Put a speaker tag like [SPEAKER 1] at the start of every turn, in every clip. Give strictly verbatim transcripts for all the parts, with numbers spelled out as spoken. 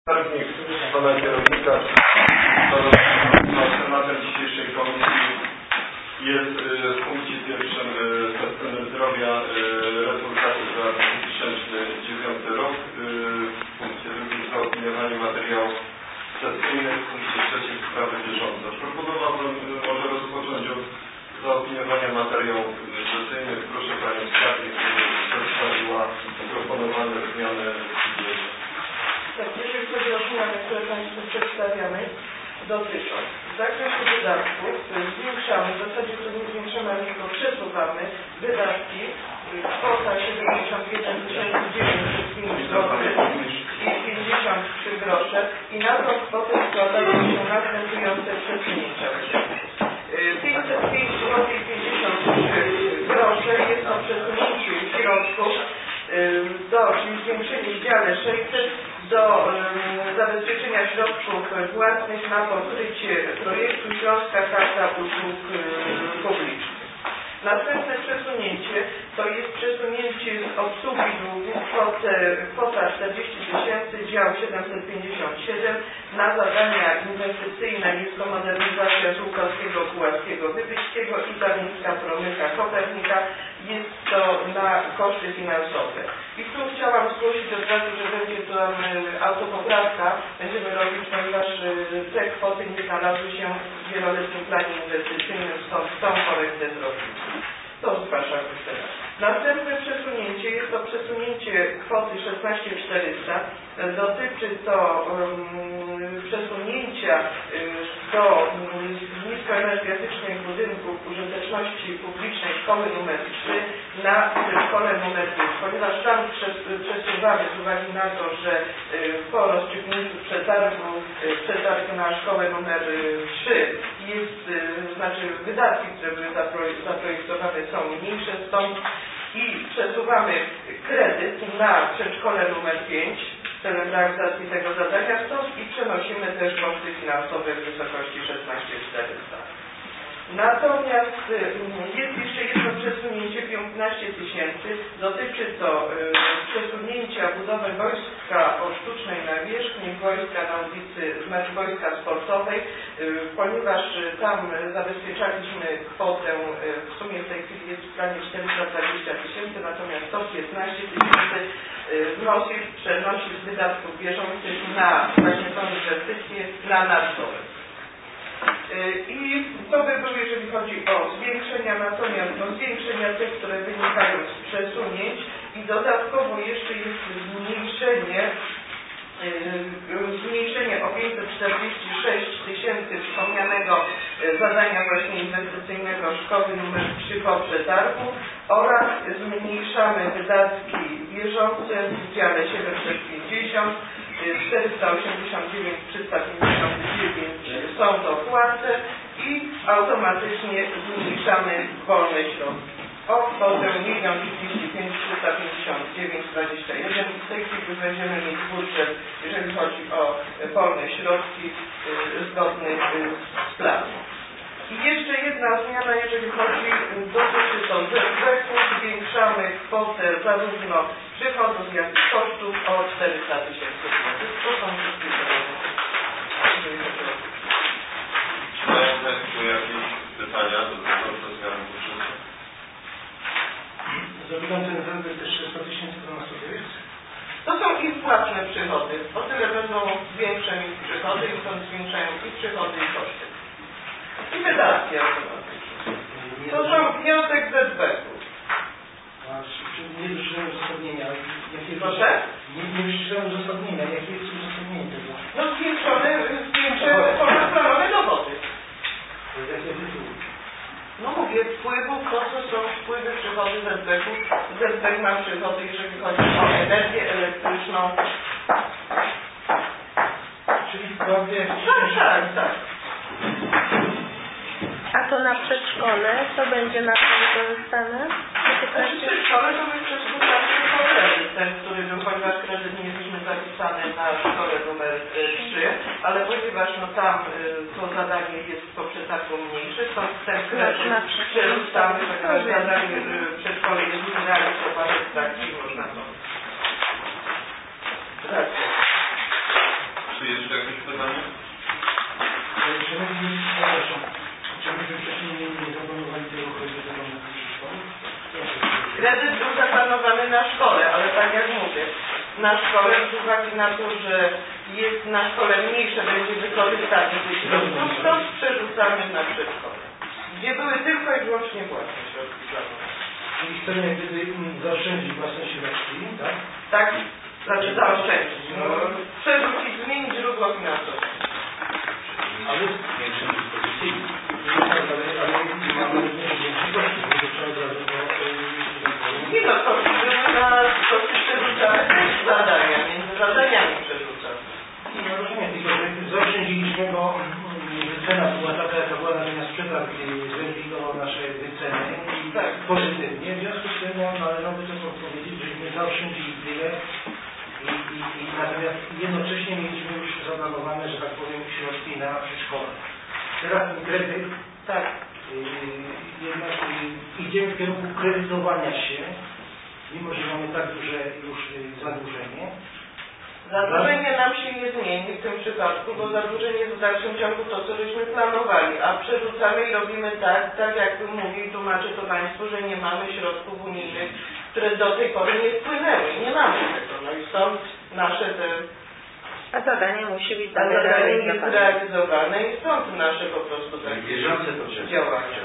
[SPEAKER 1] Skarbnik pana kierownika, tematem dzisiejszej komisji jest w punkcie pierwszym ze względem zdrowia rezultaty za dwa tysiące dziewiąty rok, w punkcie drugim zaopiniowanie materiałów sesyjnych, w punkcie trzecim sprawy bieżące. Proponowałbym może rozpocząć od zaopiniowania materiałów sesyjnych. Proszę Panią Skarbnik, żeby przedstawiła proponowane zmiany.
[SPEAKER 2] Tak, jeżeli chodzi o zmiany, które Państwu przedstawiamy, dotyczą zakresu wydatków, zwiększamy, w zasadzie to nie zwiększamy, ale tylko przesuwamy wydatki, kwota siedemdziesiąt jeden tysięcy dziewięćset pięć złotych i pięćdziesiąt trzy grosze i na tą kwotę składają się następujące przesunięcia. pięćset pięć złotych i pięćdziesiąt trzy grosze jest to przesunięcie środków do, czyli zwiększenie w dziale sześćset do um, zabezpieczenia środków własnych na pokrycie projektu Śląska Karta Usług um, Publicznych. Następne przesunięcie to jest przesunięcie z obsługi długów kwota czterdzieści tysięcy, dział siedemset pięćdziesiąt siedem na zadania inwestycyjne. Jest to modernizacja Żółkowskiego, Puławskiego, Wybickiego i Zawieńska, Promyka, Kopernika. Jest to na koszty finansowe. I tu chciałam zgłosić od razu, że będzie tam autopoprawka. Będziemy robić, ponieważ te kwoty nie znalazły się w wieloletnim planie inwestycyjnym, stąd tą korektę zrobić. To zgłaszam już teraz. Następne przesunięcie jest to przesunięcie kwoty szesnaście tysięcy czterysta. Dotyczy to um, przesunięcia um, do um, niskoenergetycznych budynków użyteczności publicznej szkoły numer trzy na szkole numer pięć, ponieważ tam przesuwamy z uwagi na to, że um, po rozstrzygnięciu przetargu, um, przetargu na szkołę numer trzy jest, um, znaczy wydatki, które były zaprojektowane są mniejsze, stąd i przesuwamy kredyt na przedszkole numer pięć celem realizacji tego zadania, stąd i przenosimy też koszty finansowe w wysokości szesnaście tysięcy czterysta. Natomiast jest jeszcze jedno przesunięcie piętnaście tysięcy. Dotyczy to y, przesunięcia budowy wojska o sztucznej nawierzchni, wojska na ulicy, znaczy wojska sportowej, y, ponieważ tam zabezpieczaliśmy kwotę, y, w sumie w tej chwili jest w planie czterysta dwadzieścia tysięcy, natomiast sto piętnaście tysięcy wnosi, przenosi z wydatków bieżących na właśnie tą inwestycję na nadzór. I to by było, jeżeli chodzi o zwiększenia, natomiast do zwiększenia tych, które wynikają z przesunięć i dodatkowo jeszcze jest zmniejszenie zmniejszenie o pięćset czterdzieści sześć tysięcy wspomnianego zadania właśnie inwestycyjnego szkoły numer trzy po przetargu oraz zmniejszamy wydatki bieżące w dziale siedemset pięćdziesiąt, czterysta osiemdziesiąt dziewięć, trzysta pięćdziesiąt dziewięć są dopłaty i automatycznie zmniejszamy wolne środki o kwotę milion trzydzieści pięć tysięcy trzysta pięćdziesiąt dziewięć dwadzieścia jeden. W tej chwili będziemy mieć budżet, jeżeli chodzi o wolne środki, zgodny z planem. I jeszcze jedna zmiana, jeżeli chodzi, dotyczy to Z B K-u, zwiększamy kwotę zarówno przychodów, jak i kosztów o czterysta tysięcy złotych. To są wszystkie zmiany.
[SPEAKER 1] Czy mają Państwo jakieś pytania dotyczące zmian budżetu?
[SPEAKER 3] Zabieram ten węgiel też sto tysięcy do nas jest?
[SPEAKER 2] To są ich własne przychody. O tyle będą większe ich przychody i stąd zwiększają i przychody i koszty. I wydatki automatyczne. To są wniosek Z B K-u.
[SPEAKER 3] Nie wyszłem uzasadnienia.
[SPEAKER 2] Proszę?
[SPEAKER 3] Nie, nie wyszłem uzasadnienia. Jakie jest uzasadnienie tego?
[SPEAKER 2] No zwiększone, zwiększone ponadplanowe dochody.
[SPEAKER 3] Jakie tytuły?
[SPEAKER 2] No mówię, wpływów, to co są wpływy, przychody Z B K-u. Z B K ma przychody, jeżeli chodzi o energię elektryczną.
[SPEAKER 3] Czyli prawie...
[SPEAKER 2] Tak, tak, tak.
[SPEAKER 4] A to na przedszkole, co będzie na to wykorzystane?
[SPEAKER 2] Znaczy przedszkole to my przeskutamy tylko kredyt, ten, który był, ponieważ kredyt nie jesteśmy zapisany na szkole numer trzy, ale ponieważ no tam y, to zadanie jest po przetargu mniejsze, to ten kredyt przerzucamy, ponieważ zadanie y, przedszkole jest zrealizowane w trakcie, można to. Tak.
[SPEAKER 1] Czy jeszcze jakieś pytanie?
[SPEAKER 3] Czy myśmy wcześniej nie zaplanowali tego kredytu na szkoły?
[SPEAKER 2] Kredyt był zaplanowany na szkole, ale tak jak mówię, na szkole z uwagi na to, że jest na szkole mniejsze będzie wykorzystanie tych środków, stąd przerzucamy na przedszkole, gdzie były tylko i wyłącznie własne środki planowane.
[SPEAKER 3] Czyli chcemy jak gdyby zaoszczędzić własne środki, tak?
[SPEAKER 2] Tak, znaczy zaoszczędzić, no, przerzucić, zmienić źródło finansowe.
[SPEAKER 3] Ale większym dyspozycyjnym. Ale, ale mamy większe koszty, bo trzeba od razu to...
[SPEAKER 2] Nie no, koszty były na koszty przerzucane też zadania, między zadaniami przerzucane.
[SPEAKER 3] No rozumiem, tylko że zaoszczędziliśmy, bo wycena była taka, jaka była, natomiast przetarg zweryfikował nasze wyceny i
[SPEAKER 2] tak
[SPEAKER 3] pozytywnie. W związku z tym no, należałoby to powiedzieć, żeśmy zaoszczędzili tyle i, i, i natomiast jednocześnie mieliśmy już zaplanowane, że tak powiem, środki na przedszkole. Teraz ten kredyt,
[SPEAKER 2] tak,
[SPEAKER 3] yy, jednak yy, idziemy w kierunku kredytowania się, mimo że mamy tak duże już yy, zadłużenie.
[SPEAKER 2] Zadłużenie nam się nie zmieni w tym przypadku, bo zadłużenie jest w dalszym ciągu to, co żeśmy planowali, a przerzucamy i robimy tak, tak jak mówi i tłumaczę to Państwu, że nie mamy środków unijnych, które do tej pory nie wpłynęły. Nie mamy tego, no i stąd nasze te...
[SPEAKER 4] A zadanie musi być
[SPEAKER 2] A zadanie jest
[SPEAKER 4] zrealizowane.
[SPEAKER 2] zrealizowane i stąd nasze po prostu takie
[SPEAKER 5] bieżące potrzeby
[SPEAKER 2] działania.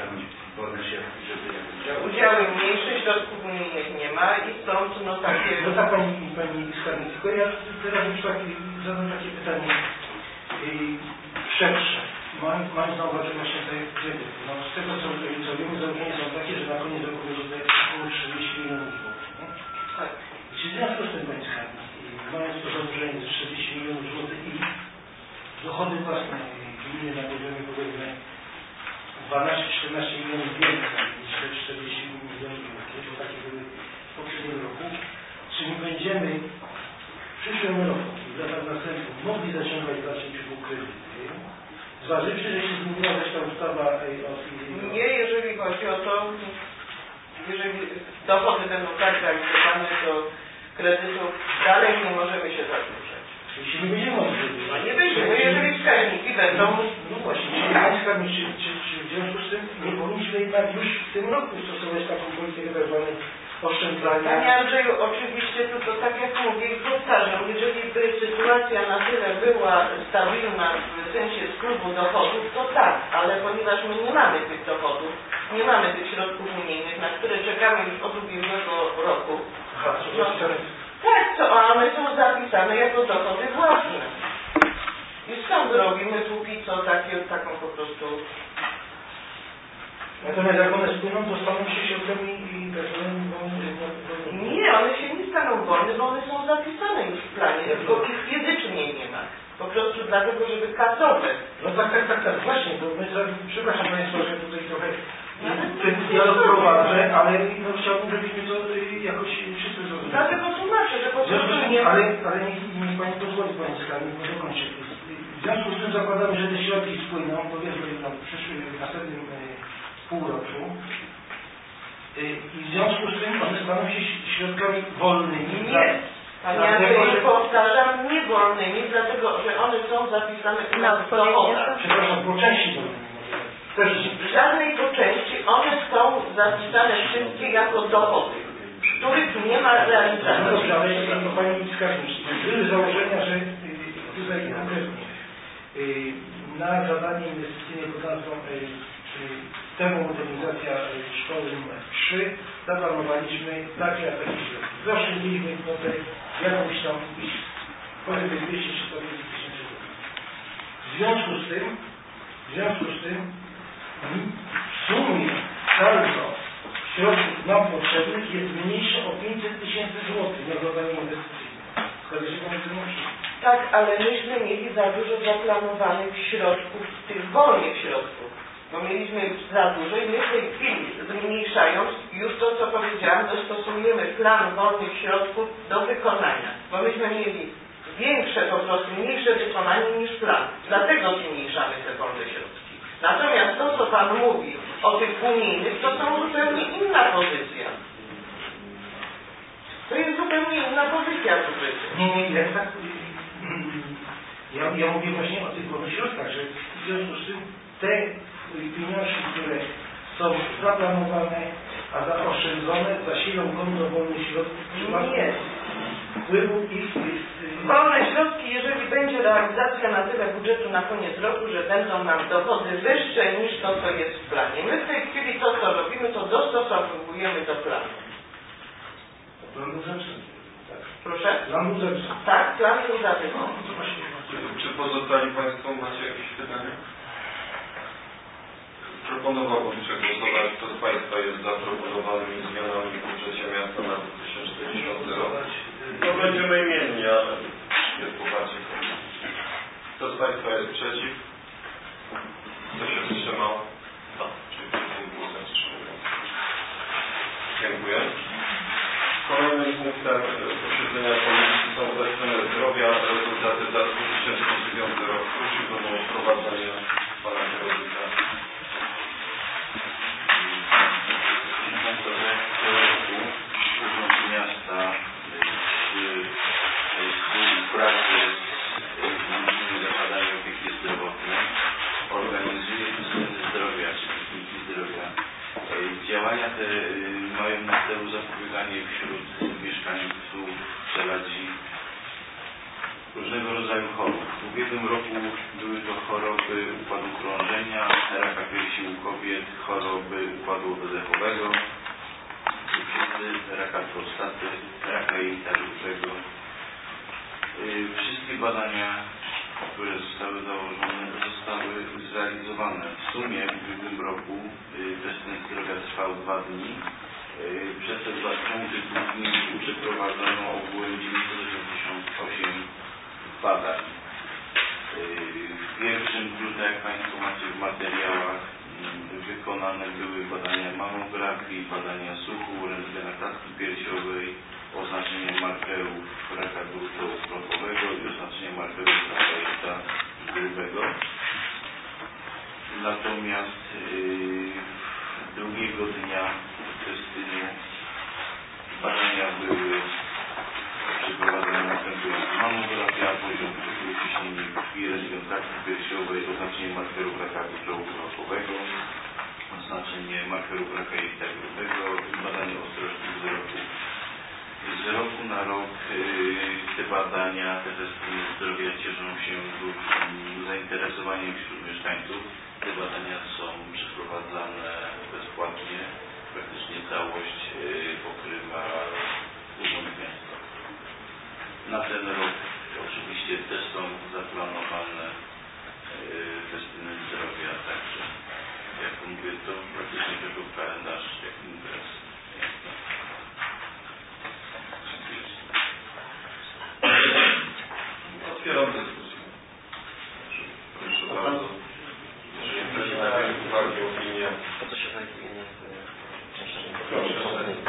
[SPEAKER 2] Udziały mniejsze, środków unijnych nie ma i stąd no takie...
[SPEAKER 3] No tak Pani, pani Skarbnik, tylko ja teraz już tak, zadam takie pytanie yy, szersze, mając, mając na uwadze właśnie te kredyty. No z tego co, co wiemy, założenia są takie, że na koniec roku będzie około trzydzieści milionów złotych. Nie?
[SPEAKER 2] Tak.
[SPEAKER 3] I czy w związku z tym Pani Skarbnik, mając to zadłużenie ze czterdzieści milionów złotych i dochody własne gminy na poziomie powiedzmy dwanaście czternaście milionów więcej niż te czterdzieści milionów złotych, bo takie były w poprzednim roku, czy my będziemy w przyszłym roku i w latach następnych mogli zaciągać w dalszym ciągu kredyty, zważywszy, że się zmieniła też ta ustawa o...
[SPEAKER 2] Nie, jeżeli chodzi o to, jeżeli dochody będą tak realizowane, to kredytów dalej nie możemy się zadłużać.
[SPEAKER 3] Jeśli nie będziemy mogli zadłużać.
[SPEAKER 2] No nie będziemy, jeżeli wskaźniki będą...
[SPEAKER 3] No właśnie, czyli Pani Skarbnik, czy, czy, czy w związku z tym nie powinniśmy jednak już w tym roku stosować taką politykę tak zwanej oszczędzania?
[SPEAKER 2] Panie Andrzeju, oczywiście tylko tak jak mówię i powtarzam, jeżeli by sytuacja na tyle była stabilna w sensie sklubu dochodów, to tak, ale ponieważ my nie mamy tych dochodów, nie mamy tych środków unijnych, na które czekamy już od ubiegłego roku.
[SPEAKER 3] Aha, co
[SPEAKER 2] no, tak, co, a one są zapisane jako dochody własne. I stąd robimy póki co takie, taką po prostu...
[SPEAKER 3] Natomiast jak one spłyną, to staną się środkami i tak
[SPEAKER 2] Nie, one się nie staną wolne, bo one są zapisane już w planie, tylko ich fizycznie nie ma. Po prostu dlatego, żeby kasować.
[SPEAKER 3] No tak, tak, tak, tak, właśnie, bo my, przepraszam Państwa, że tutaj trochę ten dialog prowadzę, ale no, chciałbym, żebyśmy to jakoś wszyscy zrozumieli.
[SPEAKER 2] Dlatego tłumaczę, że po prostu nie ma...
[SPEAKER 3] Ale, ale niech, niech Pani pozwoli, Pani Skarbnik, bo dokończę. W związku z tym zakładamy, że te środki spłyną, powiedzmy, no, w przyszłym, w następnym e, półroczu. E, I w związku z tym one staną się środkami wolnymi.
[SPEAKER 2] Nie. Panie Andrzeju, powtarzam, nie wolnymi, dlatego, że one są zapisane u nas w dochodach.
[SPEAKER 3] Przepraszam, po części wolnymi. Też
[SPEAKER 2] W żadnej po części one są zapisane wszystkie jako dochody, których nie ma realizacji.
[SPEAKER 3] No dobrze, ale no, Pani Skarbnik, były założenia, że tutaj konkretnie na zadanie inwestycyjne pod nazwą termomodernizacja szkoły numer trzy zaplanowaliśmy takie a takie środki. Zaoszczędziliśmy kwotę jakąś tam, powiedzmy dwieście trzysta tysięcy złotych. W związku z tym, w związku z tym w sumie saldo środków nam potrzebnych jest mniejsze o pięćset tysięcy złotych na zadanie inwestycyjne. Zgadza się Pani Przewodniczący?
[SPEAKER 2] Tak, ale myśmy mieli za dużo zaplanowanych środków, tych wolnych środków. Bo mieliśmy za dużo i my w tej chwili, zmniejszając, już to co powiedziałam, dostosujemy plan wolnych środków do wykonania. Bo myśmy mieli większe, po prostu mniejsze wykonanie niż plan. Dlatego zmniejszamy te wolne środki. Natomiast to, co Pan mówi o tych unijnych, to są zupełnie inna pozycja. To jest zupełnie inna pozycja budżetu.
[SPEAKER 3] Nie, nie, ja tak... Ja ja mówię właśnie o tych wolnych środkach, że w związku z tym te pieniążki, które są zaplanowane, a zaoszczędzone, zasilą konto wolnych środków w przypadku
[SPEAKER 2] Nie.
[SPEAKER 3] wpływu ich jest...
[SPEAKER 2] Wolne środki, jeżeli będzie realizacja na tyle budżetu na koniec roku, że będą nam dochody wyższe niż to, co jest w planie. My w tej chwili to, co robimy, to dostosowujemy do planu.
[SPEAKER 3] Plan budżetny. Tak.
[SPEAKER 2] Proszę?
[SPEAKER 3] Plan budżetny.
[SPEAKER 2] Tak, plan był zawyżony.
[SPEAKER 1] Czy, czy pozostali Państwo macie jakieś pytania? Proponowałbym przegłosować, kto z Państwa jest za proponowanymi zmianami w budżecie miasta na dwa tysiące dziesiąty rok. To będziemy imienni, ale jest poparcie komisji. Kto z Państwa jest przeciw? Kto się wstrzymał? Czyli tym głosem wstrzymując. Dziękuję. Kolejnym punktem posiedzenia komisji są oceny zdrowia, rezultaty za dwa tysiące dziewiąty rok. Prosiłbym o wprowadzenie pana kierownika.
[SPEAKER 5] Urząd Miasta przy współpracy z Gminnymi Zakładami Opieki Zdrowotnej organizuje systemy zdrowia, czy kliniki zdrowia. Działania te mają na celu zapobieganie wśród mieszkańców Czeladzi różnego rodzaju chorób. W ubiegłym roku były to choroby układu krążenia, raka piersi u kobiet, choroby układu oddechowego, cukrzycy, raka prostaty, raka jelita żółtego. Wszystkie badania, które zostały założone, zostały zrealizowane. W sumie w ubiegłym roku testem zdrowia trwał dwa dni. Przez te dwa dni przeprowadzono ogółem dziewięćset osiemdziesiąt osiem badań. W pierwszym dniu, tak jak Państwo macie w materiałach, wykonane były badania mamografii, badania słuchu, rentgena klatki piersiowej, oznaczenie markerów raka gruczołu-kropowego i oznaczenie markerów raka jelita grubego. Natomiast yy, drugiego dnia testynu badania były przeprowadzone następująco: mamografia, poziom cukru, ciśnienie krwi, rentgen klatki piersiowej, oznaczenie markerów raka gruczołu-kropowego, oznaczenie markerów raka jelita grubego i badanie ostrości wzroku. Z roku na rok yy, te badania, te testy zdrowia cieszą się dużym zainteresowaniem wśród mieszkańców. Te badania są przeprowadzane bezpłatnie. Praktycznie całość yy, pokrywa Urząd Miasta. Na ten rok oczywiście też są zaplanowane yy, testy zdrowia, także jak mówię, to praktycznie tylko kalendarz jak imprez miasta.
[SPEAKER 1] Otwieram dyskusję. Proszę bardzo. Jeżeli ktoś ma jakieś uwagi, opinie.
[SPEAKER 6] Po co się zajmuje?
[SPEAKER 1] Proszę.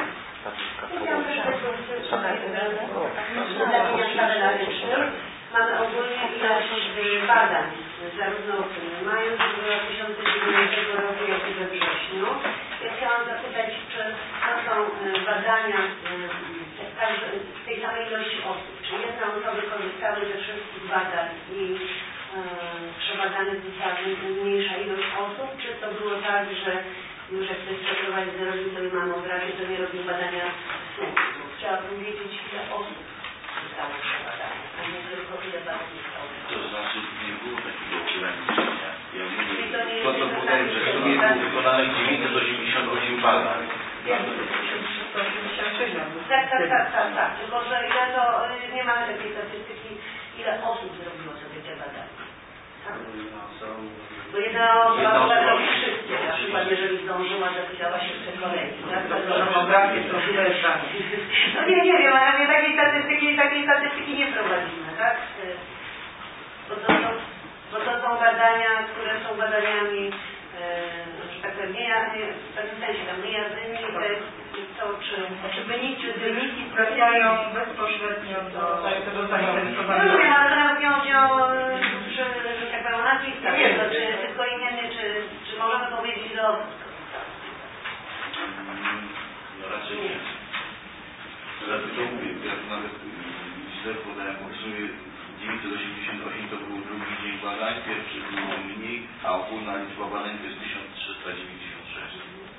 [SPEAKER 7] Mamy ogólnie ilość badań, zarówno mając do dwa tysiące dziewiątego roku, jak i we wrześniu. Ja chciałam zapytać, czy to są badania w tej samej ilości osób, czy jedne osoby korzystały ze wszystkich badań i przebadanych została mniejsza ilość osób, czy to było tak, że już jak ktoś przeprowadził, zrobił sobie mamografię, to nie robił badania słuchu. Chciałabym wiedzieć, ile osób zostało przebadane, a nie tylko ile badań zostało.
[SPEAKER 5] To znaczy nie było takiego ograniczenia. Ja mówię,
[SPEAKER 7] to, nie
[SPEAKER 5] to co powiem, że w sumie było wykonanych dziewięćset osiemdziesiąt osiem badań.
[SPEAKER 7] Tak, tak, tak, tak, tak. Tylko, że ile to, nie mamy takiej statystyki, ile osób zrobiło sobie te badania. Tak? Bo jedna osoba robi wszystkie, na przykład jeżeli zdążyła, zapisała się w tej kolejce. Tak? No nie, nie wiem, ale takiej statystyki, takiej statystyki nie prowadzimy, tak? Bo to, są, bo to są badania, które są badaniami, e, że tak powiem, nie, nie, w pewnym sensie tam niejawnymi, to czy...
[SPEAKER 2] Znaczy wyniki, wyniki trafiają bezpośrednio do tego zainteresowanego.
[SPEAKER 7] No nie, ale to nawet nie chodzi o, że, że tak powiem, nazwiska, czy tylko imiennie, czy, czy możemy powiedzieć do...
[SPEAKER 5] No raczej nie. Dlatego mówię, ja nawet źle podałem, bo w sumie dziewięćset osiemdziesiąt osiem to był drugi badań, pierwszy było mniej, a ogólna liczba badań to jest tysiąc trzysta dziewięćdziesiąt sześć.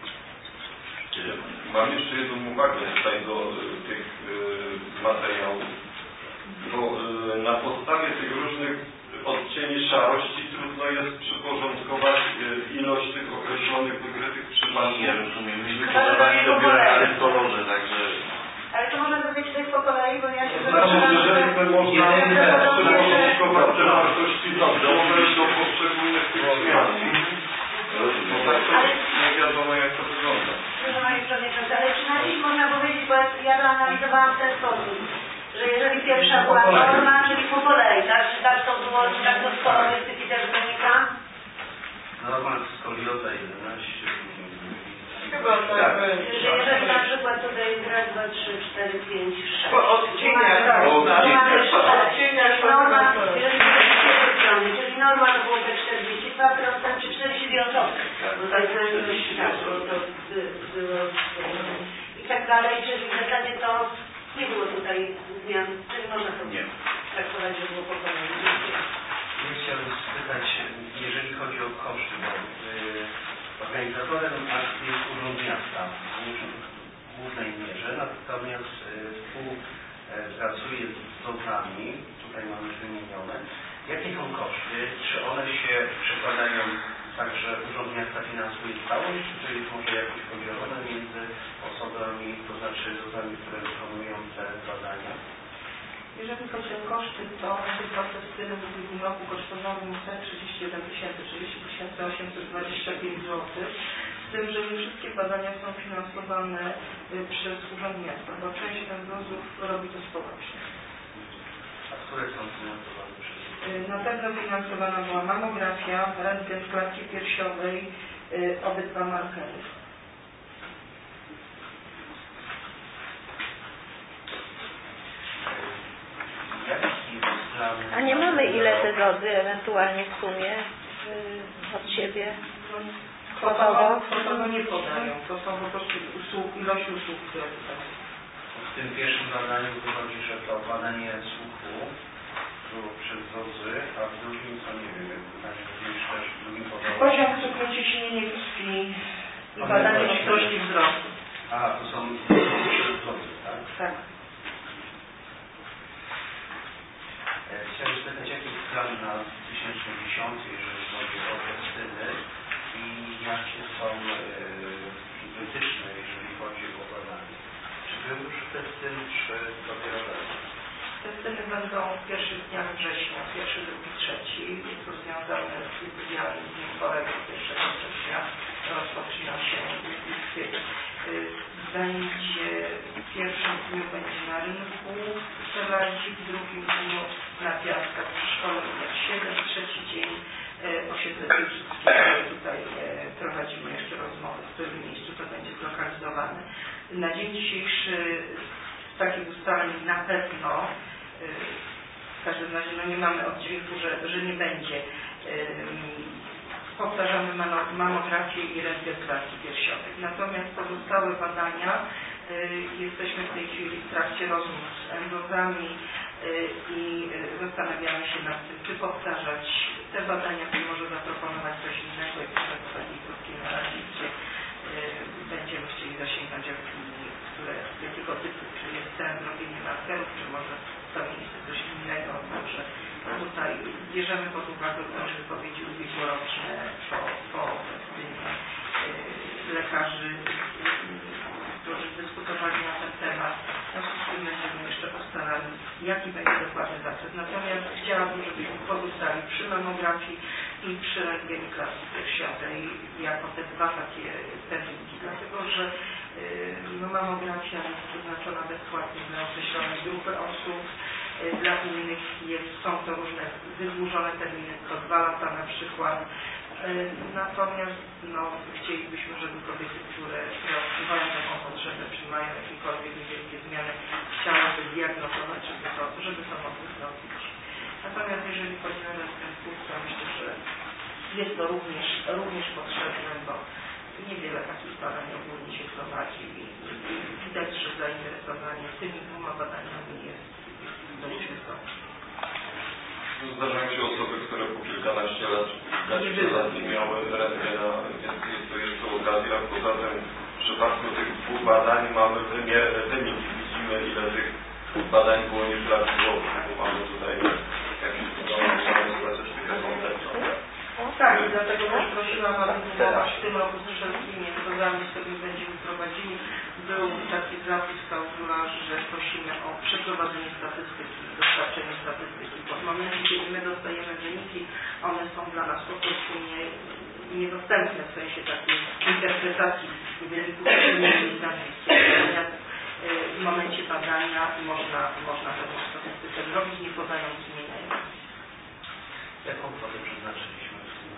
[SPEAKER 5] Tyle.
[SPEAKER 1] Mam jeszcze jedną uwagę tutaj do tych y, materiałów, bo y, na podstawie tych różnych odcieni szarości trudno jest przyporządkować y, ilość tych określonych, wykrytych przypadków.
[SPEAKER 5] Ja rozumiem, myśmy podawali dopiero na kolorze, także...
[SPEAKER 7] Ale to można zrobić tutaj po kolei, bo ja się
[SPEAKER 1] Znaczy, jeżeli by można przyporządkować te wartości dobre do poszczególnych tych zmian. No tak to nie wiadomo, jak to wygląda.
[SPEAKER 7] Proszę Pani Przewodnicząca, ale czy na dziś można powiedzieć, bo ja to analizowałam w ten sposób, że jeżeli pierwsza była norma, czyli po kolei, tak? Czy tak to było, czy tak to z kolorystyki też wynika?
[SPEAKER 5] Norma skolioza jedenaście.
[SPEAKER 2] Chyba tak będzie.
[SPEAKER 7] Że jeżeli na przykład tutaj jest raz, dwa, trzy, cztery, pięć, sześć.
[SPEAKER 2] Po odcieniach, tak. Po odcieniach,
[SPEAKER 7] norma, jeżeli jest strony, czyli norma to było te czterdzieści dwa procent czy czterdzieści dwa procent. Bo to jest na ilość czasu, to było i tak dalej, czyli w zasadzie to nie było tutaj zmian, czyli można to traktować, że było po kolei.
[SPEAKER 3] Ja chciałbym spytać, jeżeli chodzi o koszty, bo yy, organizatorem akcji jest Urząd Miasta w głównej mierze, natomiast współpracuje z zodami, tutaj mamy wymienione. Jakie są koszty? Czy one się przekładają tak, że Urząd Miasta finansuje całość, czy to jest może jakoś podzielone między osobami, to znaczy zodami, które wykonują te zadania?
[SPEAKER 2] Jeżeli chodzi o koszty, to tylko w stylu w ubiegłym roku kosztowało mi trzydzieści jeden tysięcy, trzydzieści tysięcy osiemset dwadzieścia pięć złotych, z tym, że nie wszystkie badania są finansowane przez Urząd Miasta, bo część węzłów robi to społecznie.
[SPEAKER 3] A które są finansowane przez?
[SPEAKER 2] Na pewno finansowana była mamografia, rentgen klatki piersiowej, obydwa markery.
[SPEAKER 4] A nie mamy ile te zody ewentualnie w sumie yy, od siebie kwotowo?
[SPEAKER 2] Kwotowo nie podają, to są po prostu usług, ilość usług, które tutaj są.
[SPEAKER 3] W tym pierwszym badaniu wychodzi, że to badanie słuchu było przez zozy, a w drugim co nie wiem, jak Pani również też w drugim podało.
[SPEAKER 2] Poziom cukru ciśnienia krwi i badanie ostrości wzrostu.
[SPEAKER 3] A, to są przez zozy, tak?
[SPEAKER 2] Tak.
[SPEAKER 3] Chciałem spytać, jaki jest plan na dwa tysiące dziesiąty, jeżeli chodzi o testyny i jakie są e, wytyczne, jeżeli chodzi o badanie. Czy były już testyny, czy dopiero będą?
[SPEAKER 2] Testyny będą w pierwszych dniach września, pierwszy, drugi, trzeci. Jest to związane z dniami dni chorego pierwszego września. Rozpoczyna się kwiet. Będzie w pierwszym dniu będzie na rynku Selajdzi, w drugim dniu na Piaskach w szkole numer siedem, trzeci dzień osiedle Piłsudskiego. Tutaj prowadzimy jeszcze rozmowy, w którym miejscu to będzie zlokalizowane. Na dzień dzisiejszy z takich ustaleń na pewno, w każdym razie no nie mamy oddźwięku, że, że nie będzie. Powtarzamy mamografię i rentgen klatki piersiowej. Natomiast pozostałe badania y, jesteśmy w tej chwili w trakcie rozmów z endozami y, i y, zastanawiamy się nad tym, czy powtarzać te badania, czy może zaproponować coś innego i w takiej krótkiej naradzie, gdzie y, będziemy chcieli zasięgnąć opinii, które z jakiego typu, czy jest ten robienie markerów, czy może to miejsce coś innego. Także tutaj bierzemy pod uwagę również wypowiedzi ubiegłoroczne po, po yy, lekarzy, którzy dyskutowali na ten temat. W związku z tym będziemy jeszcze ustalali, jaki będzie dokładny zakres. Natomiast chciałabym, żebyśmy pozostali przy mamografii i przy rentgenie klatki piersiowej jako te dwa takie techniki, dlatego że yy, mamografia jest przeznaczona bezpłatnie dla określonej grupy osób. Dla innych jest, są to różne wydłużone terminy, to dwa lata na przykład. Natomiast no, chcielibyśmy, żeby kobiety, które, które odczuwają taką potrzebę, czy mają jakiekolwiek niewielkie zmiany, chciałyby diagnozować, żeby to, żeby to mogły zrobić. Natomiast jeżeli chodzi o ten punkt, to myślę, że jest to również, również potrzebne, bo niewiele takich badań ogólnie się prowadzi i, i widać, że zainteresowanie tymi dwoma badaniami jest dość wysokie.
[SPEAKER 1] Zdarzają się osoby, które po kilka osiemnaście lat, dlaczego lat nie miały rentgena, więc jest to, jest to okazja. Poza tym w przypadku tych dwóch badań mamy wymierne wyniki. Widzimy, ile tych badań było nieprawidłowych, bo mamy tutaj jakieś mamy statystykę kompletną.
[SPEAKER 2] Tak, i dlatego też prosiłam, aby budować w tym roku z wszelkimi metodami, z którymi będziemy prowadzili, był taki zapis klauzula, że prosimy o przeprowadzenie statystyki, dostarczenie statystyki, bo w momencie, kiedy my dostajemy wyniki, one są dla nas po prostu nie, niedostępne w sensie takiej interpretacji wyników natomiast w momencie badania można, można tę statystykę zrobić, nie podając imienia.
[SPEAKER 3] Jaką kwotę przeznaczyliśmy?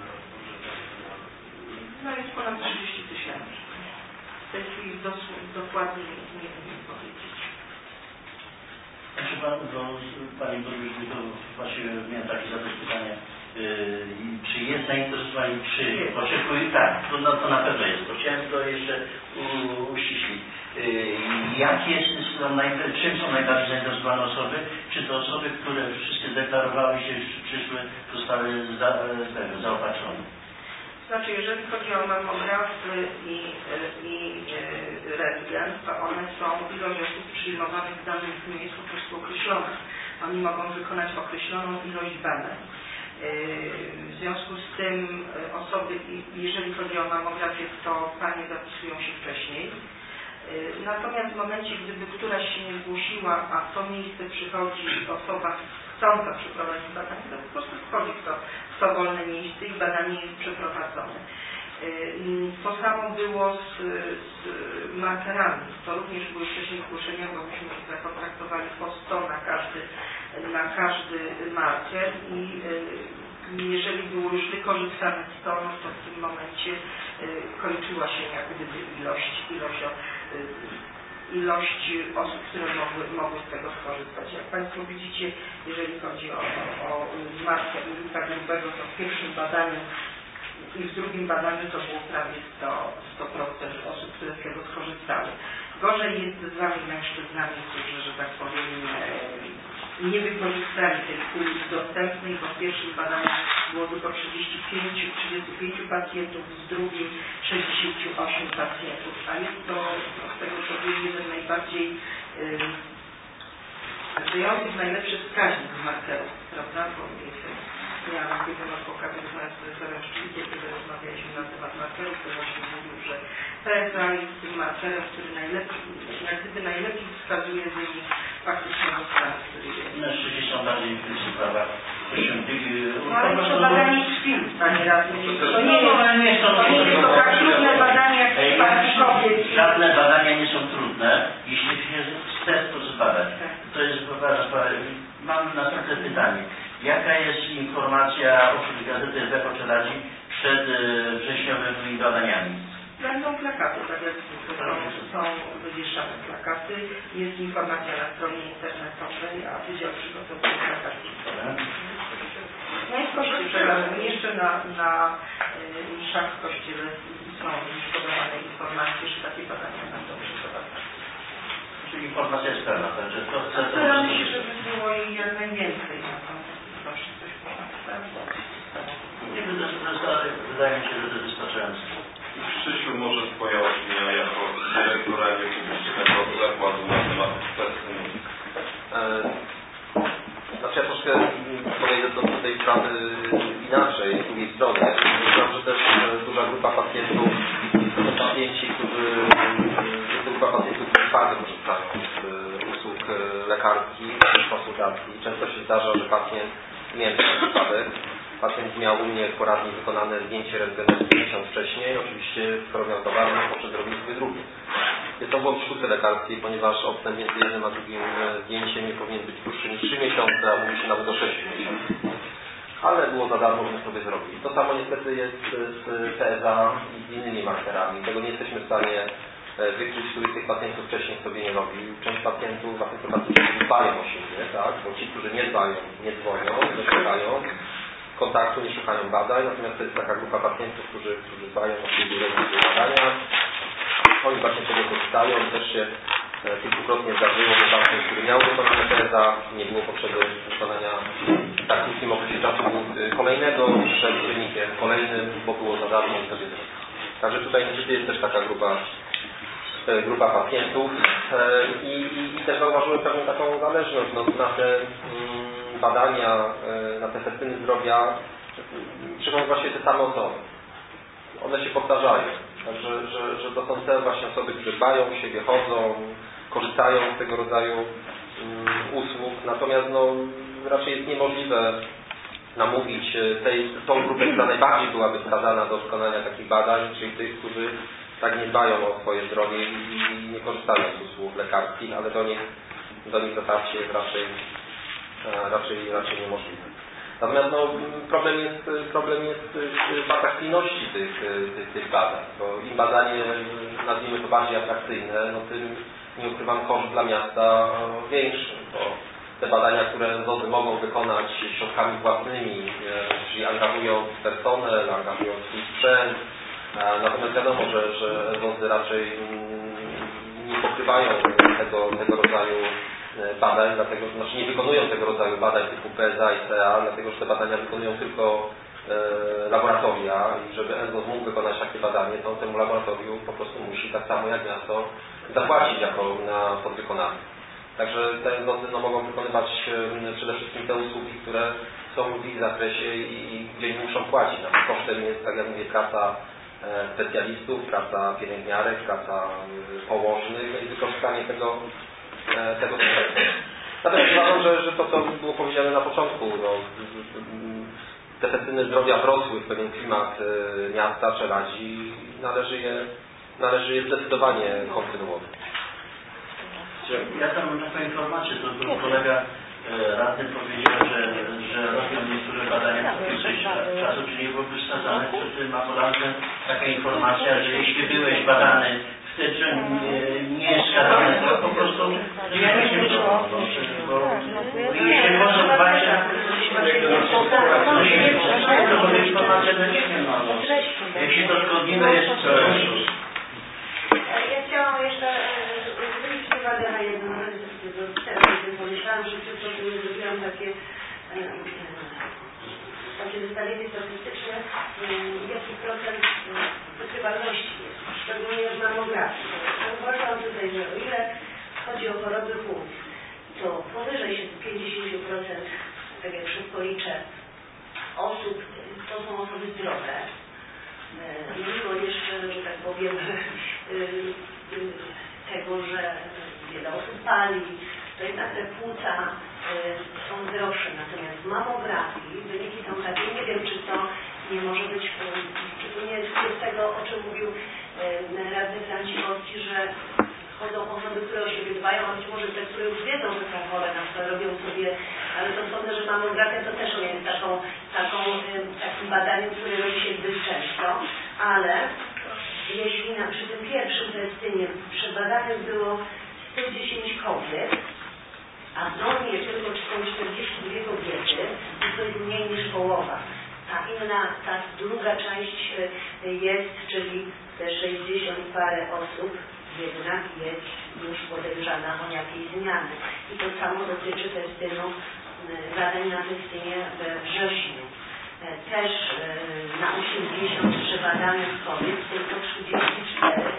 [SPEAKER 2] No jest ponad trzydzieści tysięcy. W tej chwili dos, dokładnie nie umiem powiedzieć.
[SPEAKER 6] Znaczy pan, no, Panie Burmistrzu, to właściwie miałem takie zapytanie, yy, czy jest zainteresowanie, czy
[SPEAKER 2] jest.
[SPEAKER 6] oczekuje, tak, to, no, to na pewno jest, to chciałem to jeszcze u, uściślić. Yy, jakie są najpierw, czym są najbardziej zainteresowane osoby? Czy to osoby, które wszystkie deklarowały się, że przyszły, zostały za, za, zaopatrzone?
[SPEAKER 2] Znaczy, jeżeli chodzi o mammografy i, i e, rentgen, to one są, ilość osób przyjmowanych w danym dniu jest po prostu określona. Oni mogą wykonać określoną ilość badań. E, w związku z tym osoby, jeżeli chodzi o mammografię, to panie zapisują się wcześniej. E, natomiast w momencie, gdyby któraś się nie zgłosiła, a w to miejsce przychodzi osoba chcąca przeprowadzić badanie, to po prostu wchodzi w to, w to wolne miejsce i badanie jest przeprowadzone. To samo było z, z markerami. To również były wcześniej zgłoszenia, bo myśmy zakontraktowali po sto na każdy, na każdy marker i jeżeli było już wykorzystane sto, no to w tym momencie kończyła się jak gdyby ilość, ilość ilość osób, które mogły, mogły z tego skorzystać. Jak Państwo widzicie, jeżeli chodzi o, o, o markę Ulrika Grubego, to w pierwszym badaniu i w drugim badaniu to było prawie sto procent osób, które z tego skorzystały. Gorzej jest z wami mężczyznami, którzy, że tak powiem, nie wykorzystali tej puli dostępnej, bo w pierwszym badaniu było tylko trzydzieści pięć, trzydzieści pięć pacjentów, w drugim sześćdziesiąt osiem pacjentów, a jest to z tego co wiem jeden najbardziej żyjących, najlepszy wskaźnik markerów, prawda? Bo jestem, ja kiedy mam pokazać z profesorem Szczykiem, kiedy rozmawialiśmy na temat markerów, to właśnie mówił, że P S A jest tym markerem, który najlepiej, jak gdyby najlepiej wskazuje wynik faktycznego stanu, który jest.
[SPEAKER 6] Mężczyźni są bardziej w tych sprawach osiągnięci.
[SPEAKER 2] No ale to badanie krwi, panie radny. To nie jest, to nie jest to tak trudne badanie jak w przypadku kobiet.
[SPEAKER 6] Żadne badania nie są trudne, jeśli się chce to zbadać. To jest ważna sprawa. Mam następne pytanie. Jaka jest informacja o gazety Web o Czeladzi przed wrześniowymi badaniami?
[SPEAKER 2] Będą plakaty, tak jak są, są wywieszane plakaty. Jest informacja na stronie internetowej, a Wydział przygotowuje plakaty. No i w kościele, jeszcze na, na y, mszach w kościele są już podawane informacje, że takie badania będą przeprowadzane.
[SPEAKER 6] Czyli informacja jest pełna, także to chce...
[SPEAKER 2] Staramy się, żeby było jej jak najwięcej. Proszę coś sprawdzić.
[SPEAKER 6] Nie wydaje mi się, że to jest wystarczające.
[SPEAKER 1] Krzysiu, może Twoja opinia jako dyrektora niepublicznego zakładu na temat kwestii.
[SPEAKER 8] Znaczy ja troszkę podejdę do tej sprawy inaczej, z drugiej strony. Uważam, że też duża grupa pacjentów, to pacjenci, którzy, jest to grupa pacjentów, którzy bardzo korzystają z usług lekarskich, konsultacji. Często się zdarza, że pacjent, miałem taki przypadek, pacjent miał u mnie w poradni wykonane zdjęcie rentgenowskie miesiąc wcześniej, oczywiście chorobią towarną, poszedł zrobić sobie drugie. Jest to błąd w sztuce lekarskiej, ponieważ odstęp między jednym a drugim zdjęciem nie powinien być dłuższy niż trzy miesiące, a mówi się nawet o sześć miesięcy. Ale było za darmo, żeśmy sobie zrobili. To samo niestety jest z P S A i z innymi markerami. Tego nie jesteśmy w stanie wykryć, których tych pacjentów wcześniej sobie nie robił. Część pacjentów, właśnie to pacjentów, którzy dbają o siebie, tak? Bo ci, którzy nie dbają, nie dzwonią, nie szukają kontaktu, nie szukają badań, natomiast to jest taka grupa pacjentów, którzy, którzy dbają o siebie, robią badania. Oni właśnie tego korzystają, też się kilkukrotnie zdarzyło, że pacjent, który miał dokonane P S A, nie było potrzeby wykonania w tak krótkim okresie czasu kolejnego przed wynikiem kolejnym, bo było za darmo i sobie zrobić. Także tutaj niestety jest też taka grupa grupa pacjentów i, i, i też zauważyłem pewną taką zależność no, na te mm, badania, na te festyny zdrowia przychodzą właśnie te same osoby. One się powtarzają. Także że, że to są te właśnie osoby, które dbają o siebie, chodzą, korzystają z tego rodzaju um, usług. Natomiast no, raczej jest niemożliwe namówić tej, tą grupę, która najbardziej byłaby skazana do wykonania takich badań, czyli tych, którzy tak nie dbają o swoje zdrowie i nie korzystają z usług lekarskich, ale do nich, do nich dotarcie jest raczej, raczej, raczej niemożliwe. Natomiast no, problem jest, problem jest w atrakcyjności tych, tych, tych badań, bo im badanie, nazwijmy to bardziej atrakcyjne, no tym nie ukrywam koszt dla miasta większy, bo te badania, które zozy mogą wykonać środkami własnymi, czyli angażując personel, angażując swój sprzęt, natomiast wiadomo, że, że zozy raczej nie pokrywają tego, tego rodzaju badań, dlatego, znaczy nie wykonują tego rodzaju badań typu P S A i C A, dlatego że te badania wykonują tylko e, laboratoria i żeby N Z O Z mógł wykonać takie badanie, to temu laboratorium po prostu musi tak samo jak miasto zapłacić jako na podwykonanie. Także te N Z O Z y no, mogą wykonywać e, przede wszystkim te usługi, które są w ich zakresie i, i gdzie nie muszą płacić. Nawet kosztem jest, tak jak mówię, praca e, specjalistów, praca pielęgniarek, praca e, położnych i wykorzystanie tego tego systemu. Natomiast uważam, że, że to, co było powiedziane na początku, no, te festyny zdrowia wrosły w pewien klimat miasta, Czeladzi, należy je, należy je zdecydowanie kontynuować.
[SPEAKER 6] Ja tam mam taką informację, to był kolega radny powiedział, że, że robią niektóre badania w okresie czasu, czyli nie byłoby wskazane przed tym ambulantem taka informacja, że jeśli byłeś badany w styczniu, nie, nie jest skazany, to po prostu ja nie wiem, co bo jeśli można zobaczyć, to może informacja, no nie wiem, no, jeśli to szkodliwe jest, to
[SPEAKER 7] ja chciałam jeszcze zwrócić uwagę na jedną rzecz, bo pomyślałam, że tylko zrobiłam takie takie zestawienie statystyczne, jaki procent wykrywalności jest, szczególnie w mamografii. Zauważyłam tutaj, że o ile chodzi o choroby płuc, to powyżej pięćdziesiąt procent, tak jak szybko liczę, osób, to są osoby zdrowe, mimo jeszcze, że tak powiem, tego, że wiele osób pali, to jednak te płuca są zdrowsze. Natomiast w mamografii wyniki są takie, nie wiem, czy to nie może być, czy to nie jest z tego, o czym mówił radny Franciszowski, że chodzą osoby, które o siebie dbają, a być może te, które już wiedzą, że są chore, na przykład robią sobie, ale to sądzę, że mamografia to też nie jest taką, taką, takim badaniem, które robi się zbyt często, ale jeśli na, przy tym pierwszym testynie przebadanych było sto dziesięć kobiet, a w normie tylko są czterdzieści dwie kobiety, to jest mniej niż połowa. A inna, ta druga część jest, czyli te sześćdziesiąt parę osób, jednak jest już podejrzana o jakiejś zmiany. I to samo dotyczy testynu, badań na testynie we wrześniu. Też na osiemdziesiąt przebadanych kobiet tylko trzydzieści cztery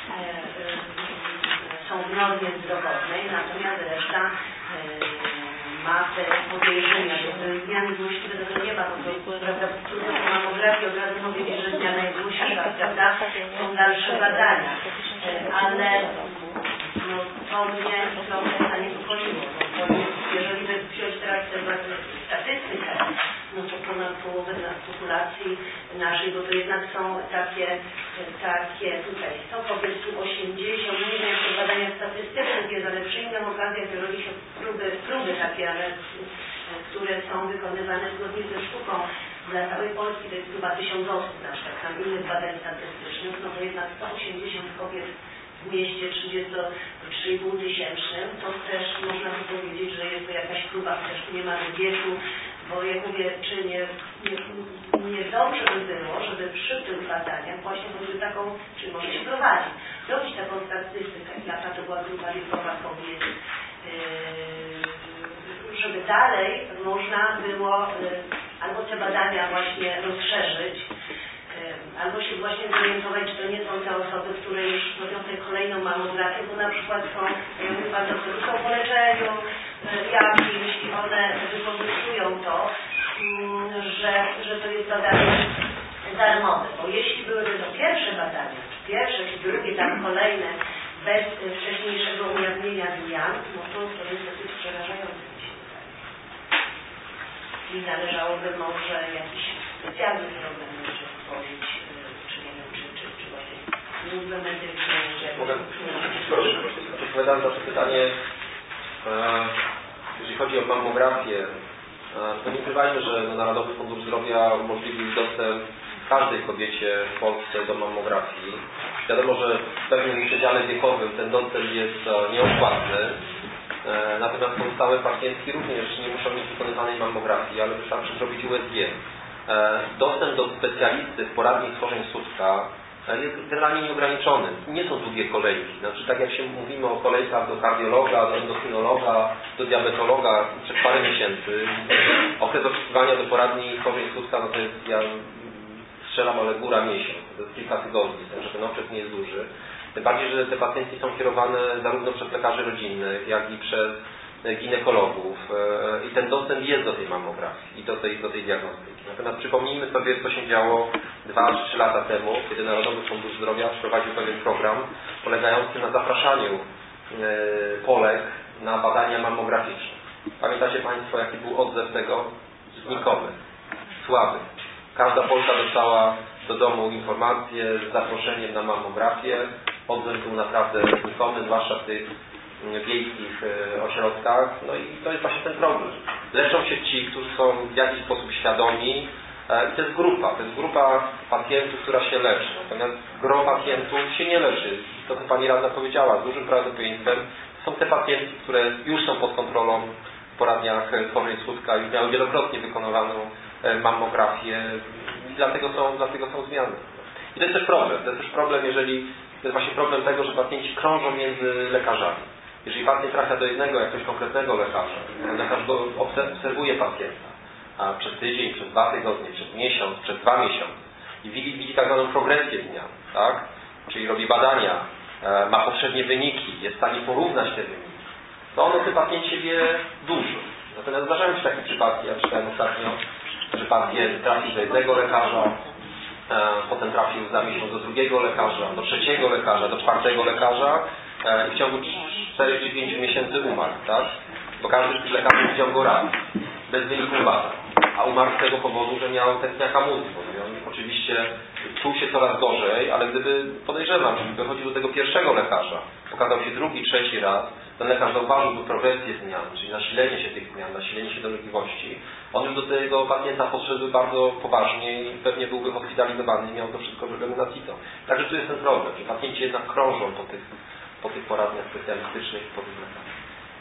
[SPEAKER 7] są w normie zdrowotnej, natomiast reszta ma te podejrzenia, że zmiany złośliwe to nie ma, bo prawda, trudno po mamografii od razu powiedzieć, że zmiana jest złośliwa, prawda? Są dalsze badania, ale no, to mnie trochę zaniepokoiło, no, to jest, jeżeli by wziąć teraz tę statystykę, no to ponad połowę dla populacji naszej, bo to jednak są takie, takie tutaj sto kobiet, tu osiemdziesiąt, nie wiem jak to w badaniach statystycznych jest, ale przy innych okazjach robi się próby, próby takie, ale które są wykonywane zgodnie ze sztuką dla całej Polski, to jest chyba tysiąc osób na przykład, tam innych badań statystycznych, no to jednak sto osiemdziesiąt kobiet w mieście trzydzieści trzy i pół tysięcznym, to też można by powiedzieć, że jest to jakaś próba, chociaż tu nie ma wieku, bo jak mówię, czy nie, nie, nie dobrze by było, żeby przy tych badaniach właśnie były taką, czyli może się prowadzić, robić taką statystykę, jaka to była grupa wiekowa kobiet, żeby dalej można było albo te badania właśnie rozszerzyć, albo się właśnie zorientować, czy to nie są te osoby, które już robią tę kolejną mamografię, bo na przykład są, ja mówię bardzo, które są po leczeniu jakimś i one wykorzystują to, że, że to jest badanie darmowe, bo jeśli byłyby to pierwsze badania, czy pierwsze, czy drugie, tam kolejne, bez wcześniejszego ujawnienia zmian, no to to jest dosyć przerażające, mi się wydaje. I należałoby może jakiś specjalny program jeszcze stworzyć, czy nie wiem, czy, czy, czy właśnie służbę medyczną, czy
[SPEAKER 8] Mogę? Proszę, odpowiadając na to pytanie, jeżeli chodzi o mammografię, to nie ukrywajmy, że Narodowy Fundusz Zdrowia umożliwił dostęp każdej kobiecie w Polsce do mammografii. Wiadomo, że w pewnym przedziale wiekowym ten dostęp jest nieodpłatny, natomiast pozostałe pacjentki również nie muszą mieć wykonywanej mammografii, ale wystarczy zrobić U S G. Dostęp do specjalisty w poradni schorzeń sutka jest generalnie nieograniczony. Nie są długie kolejki. Znaczy, tak jak się mówimy o kolejkach do kardiologa, do endokrynologa, do diabetologa przez parę miesięcy, okres oczekiwania do poradni schorzeń sutka, no to jest, ja strzelam, ale góra miesiąc, to jest kilka tygodni, także ten okres nie jest duży. Tym bardziej, że te pacjentki są kierowane zarówno przez lekarzy rodzinnych, jak i przez ginekologów i ten dostęp jest do tej mammografii i do tej, do tej diagnostyki. Natomiast przypomnijmy sobie, co się działo dwa czy trzy lata temu, kiedy Narodowy Fundusz Zdrowia wprowadził pewien program polegający na zapraszaniu Polek na badania mammograficzne. Pamiętacie Państwo, jaki był odzew tego? Znikomy, słaby. Każda Polka dostała do domu informację z zaproszeniem na mammografię. Odzew był naprawdę znikomy, zwłaszcza w tych wiejskich ośrodkach. No i to jest właśnie ten problem. Leczą się ci, którzy są w jakiś sposób świadomi i to jest grupa, to jest grupa pacjentów, która się leczy. Natomiast gro pacjentów się nie leczy. To, co Pani Radna powiedziała, z dużym prawdopodobieństwem są te pacjentki, które już są pod kontrolą w poradniach schorzeń sutka, już miały wielokrotnie wykonywaną mammografię i dlatego są, dlatego są zmiany. I to jest też problem. To jest też problem, jeżeli to jest właśnie problem tego, że pacjenci krążą między lekarzami. Jeżeli pacjent trafia do jednego, jakiegoś konkretnego lekarza, lekarz go obserwuje pacjenta a przez tydzień, przez dwa tygodnie, przez miesiąc, przez dwa miesiące i widzi, widzi tak zwaną progresję zmian, tak? Czyli robi badania, e, ma poprzednie wyniki, jest w stanie porównać te wyniki, to on o tym pacjencie wie dużo. Natomiast zdarzają się takie przypadki, ja czytałem ostatnio, że pacjent trafił do jednego lekarza, e, potem trafił za miesiąc do drugiego lekarza, do trzeciego lekarza, do czwartego lekarza e, i w ciągu czterech czy pięciu miesięcy umarł, tak? Bo każdy z tych lekarzy widział go raz, bez wyniku badań, a umarł z tego powodu, że miał tętniaka mózgu. I on oczywiście czuł się coraz gorzej, ale gdyby, podejrzewam, że dochodził do tego pierwszego lekarza, pokazał się drugi, trzeci raz, ten lekarz zauważyłby progresję zmian, czyli nasilenie się tych zmian, nasilenie się dolegliwości, on już do tego pacjenta podszedłby bardzo poważnie i pewnie byłby hospitalizowany i miał to wszystko zrobione na CITO. Także tu jest ten problem, że pacjenci jednak krążą po tych, po tych poradniach specjalistycznych i po tych lekarzach.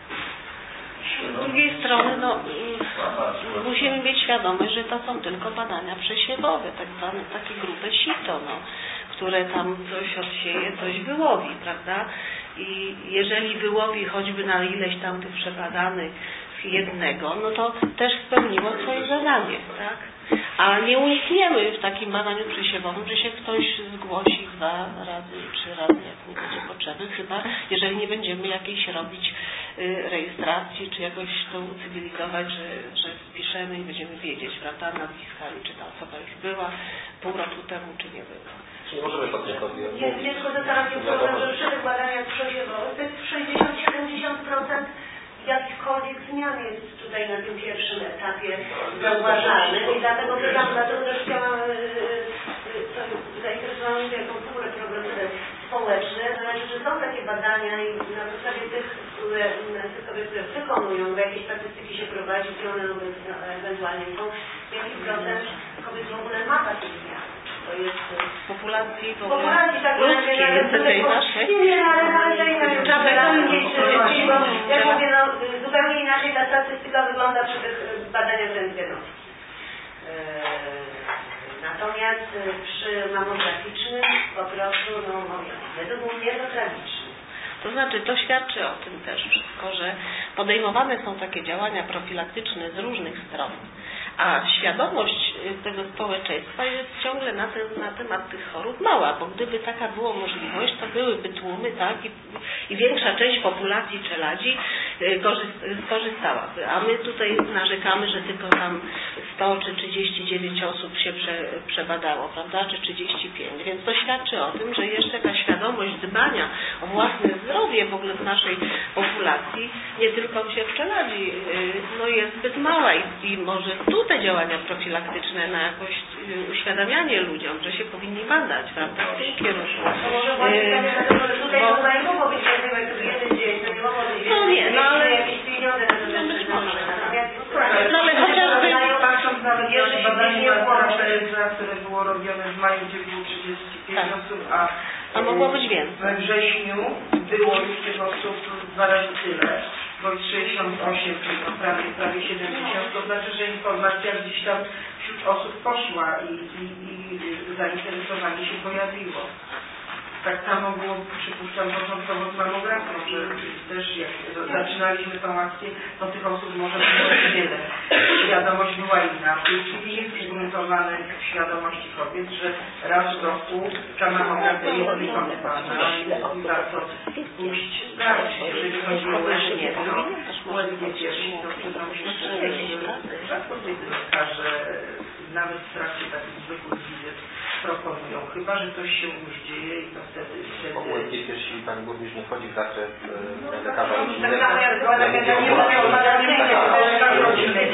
[SPEAKER 4] Z drugiej strony, no, musimy mieć świadomość, że to są tylko badania przesiewowe, tak zwane takie grube sito, no, które tam coś odsieje, coś wyłowi, prawda? I jeżeli wyłowi choćby na ileś tam tych przebadanych jednego, no to też spełniło swoje zadanie, tak? A nie unikniemy w takim badaniu przesiewowym, że się ktoś zgłosi dwa razy, trzy razy, jak nie będzie potrzeby, chyba jeżeli nie będziemy jakiejś robić y, rejestracji, czy jakoś to ucywilizować, że, że wpiszemy i będziemy wiedzieć, prawda, nazwiskami, czy ta osoba już była pół roku temu, czy nie była.
[SPEAKER 8] Czyli możemy pacjentowi...
[SPEAKER 7] Jest tylko zatarcie problem, że przy tych badaniach przesiewowych to jest sześćdziesiąt do siedemdziesięciu procent jakichkolwiek zmian jest tutaj na tym pierwszym etapie zauważalnych i dlatego pytam, dlatego też chciałam zainteresować się jako w ogóle progresywem społeczny, znaczy, że są takie badania i na podstawie tych, które sobie które wykonują, bo jakieś statystyki się prowadzi, gdzie one ewentualnie są, jaki procent kobiet w ogóle ma takie zmiany. To jest
[SPEAKER 4] populacji, w
[SPEAKER 7] ogóle populacji tak
[SPEAKER 4] ludzkiej, jest tej naszej.
[SPEAKER 7] Nie, nie, ale nawet ja mówię, no, zupełnie inaczej ta statystyka wygląda przy tych badaniach rentgenowskich. Na Natomiast przy mamograficznym po prostu, no według mnie to tragiczne.
[SPEAKER 4] To znaczy, to świadczy o tym też wszystko, że podejmowane są takie działania profilaktyczne z różnych stron, a świadomość tego społeczeństwa jest ciągle na, te, na temat tych chorób mała, bo gdyby taka była możliwość, to byłyby tłumy, tak, i, i większa część populacji czeladzi skorzystałaby. A my tutaj narzekamy, że tylko tam sto czy trzydzieści dziewięć osób się prze, przebadało, prawda, czy trzydzieści pięć, więc to świadczy o tym, że jeszcze ta świadomość dbania o własne zdrowie w ogóle w naszej populacji, nie tylko wśród czeladzi, no jest zbyt mała i, i może tu te działania profilaktyczne na jakoś uświadamianie ludziom, że się powinni badać, prawda, w tym kierunku.
[SPEAKER 7] Może właśnie że tutaj to nie mogło być jeden dzień, to nie mogło być
[SPEAKER 4] no nie, no ale
[SPEAKER 7] jakieś pieniądze na to,
[SPEAKER 4] no być może.
[SPEAKER 2] No ale chociażby
[SPEAKER 7] patrząc nawet na badanie
[SPEAKER 2] badania, które było robione w maju, gdzie było trzydzieści pięć
[SPEAKER 4] tak.
[SPEAKER 2] osób, a,
[SPEAKER 4] a mogło być więcej.
[SPEAKER 2] We wrześniu było już tych osób dwa razy tyle, bo jest sześćdziesiąt osiem, czyli no prawie, prawie siedemdziesiąt, to znaczy, że informacja gdzieś tam wśród osób poszła i, i, i zainteresowanie się pojawiło. Tak samo było, przypuszczam, początkowo z mamografią, że też jak zaczynaliśmy tą akcję, to tych osób może było wiele. Świadomość była inna. W tej chwili jest ugruntowana w świadomości kobiet, że raz w roku ta mamografia jest wykonywana i warto pójść sprawdzić, jeżeli chodzi o U S G, U S G piersi, to przyznam się szczerze, że rzadko kiedy lekarze nawet w trakcie takich zwykłych wizyt proponują, chyba że coś się już dzieje i to wtedy... wtedy...
[SPEAKER 8] U S G piersi Pani Burmistrz nie wchodzi w zakres e, lekarza rodzinnego.
[SPEAKER 2] Tak samo jak nie mówię o badaniu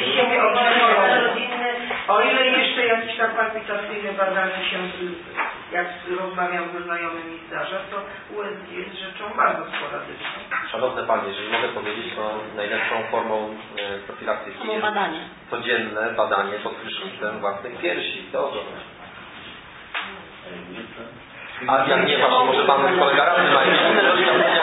[SPEAKER 2] rodzinny, o ile jeszcze jakieś tam palpitacyjne badanie się, jak rozmawiam ze znajomymi zdarza, to U S G jest rzeczą bardzo sporadyczną.
[SPEAKER 8] Szanowne Panie, jeżeli mogę powiedzieć, to najlepszą formą e, profilaktyki jest
[SPEAKER 4] badanie.
[SPEAKER 8] codzienne badanie pod prysznicem własnych piersi. Dobrze. A jak nie ma, to może Pan kolega radny ma jakieś inne doświadczenia?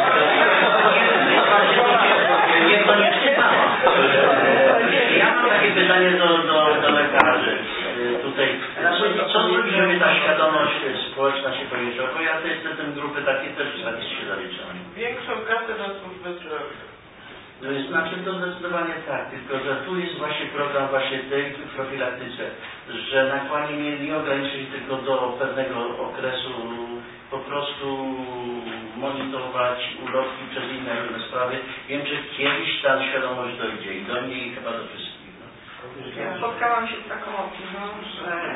[SPEAKER 6] Niekoniecznie mama. Ja mam takie pytanie do, do, do lekarzy. Tutaj, co zrobić, żeby ta świadomość społeczna się powiększyła? Bo ja to jestem grupy takiej też się zaliczam.
[SPEAKER 2] Większą kasę na służbę zdrowia.
[SPEAKER 6] No i znaczy to zdecydowanie tak, tylko że tu jest właśnie program właśnie tej profilaktyce, że nakłanie nie, nie ograniczyć tylko do pewnego okresu, po prostu monitorować ulotki przez inne różne sprawy. Wiem, że kiedyś ta świadomość dojdzie i do mnie i chyba do wszystkich. No.
[SPEAKER 2] Ja spotkałam się z taką opinią, że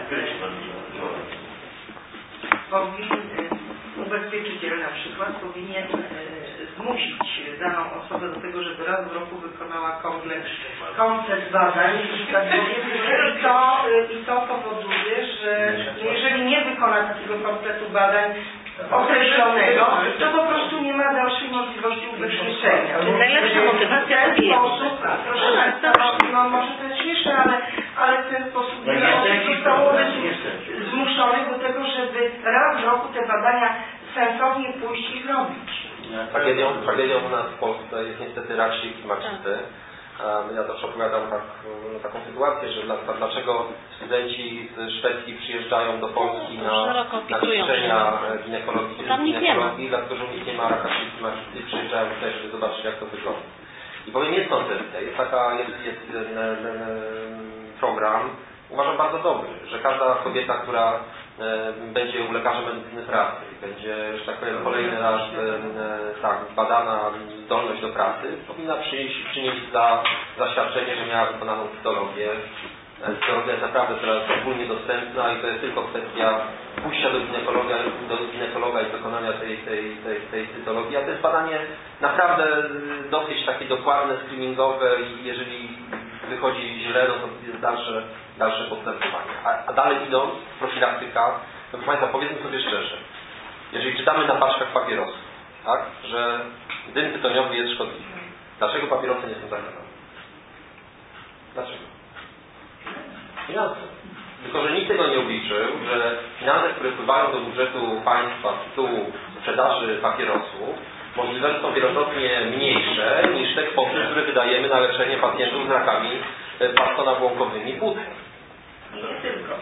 [SPEAKER 2] powinien, ubezpieczyciel na przykład powinien zmusić daną osobę do tego, żeby raz w roku wykonała kompleks, kompleks badań, że tak powiem, i to, i to powoduje, że jeżeli nie wykona takiego kompletu badań określonego, to po prostu nie ma dalszej możliwości ubezpieczenia.
[SPEAKER 4] Najlepsza motywacja
[SPEAKER 2] w ten sposób, proszę Państwa, no może to jest śmieszne, ale, ale w ten sposób zostało zmuszony do tego, żeby raz w roku te badania sensownie pójść i zrobić.
[SPEAKER 8] Tragedią, tragedią u nas w Polsce jest niestety rak i marczycy. Ja zawsze opowiadam tak, taką sytuację, że dlaczego studenci z Szwecji przyjeżdżają do Polski na, na ćwiczenia ginekologii, ginekologii dlatego że u nich nie ma raka i marczycy i przyjeżdżają tutaj, żeby zobaczyć, jak to wygląda. I powiem, jest koncepcja, jest taka, jest, jest program, uważam bardzo dobry, że każda kobieta, która e, będzie u lekarza medycyny pracy, będzie, że tak powiem, kolejny raz e, tak, badana zdolność do pracy, powinna przynieść, przynieść za zaświadczenie, że miała wykonaną cytologię. Cytologia jest naprawdę teraz ogólnie dostępna i to jest tylko kwestia pójścia do ginekologa, do ginekologa i wykonania tej, tej, tej, tej cytologii. A to jest badanie naprawdę dosyć takie dokładne, screeningowe i jeżeli wychodzi źle, no to jest dalsze, dalsze postępowanie. A, a dalej idąc, profilaktyka, no proszę Państwa, powiedzmy sobie szczerze, jeżeli czytamy na paczkach papierosów, tak, że dym tytoniowy jest szkodliwy, dlaczego papierosy nie są zakazane? Dlaczego? Finanse. Tylko, że nikt tego nie obliczył, że finanse, które wpływają do budżetu państwa z tytułu sprzedaży papierosów, możliwe są wielokrotnie mniejsze niż te kwoty, które wydajemy na leczenie pacjentów z rakami pasztonabłąkowymi płuc.
[SPEAKER 2] Nie tylko.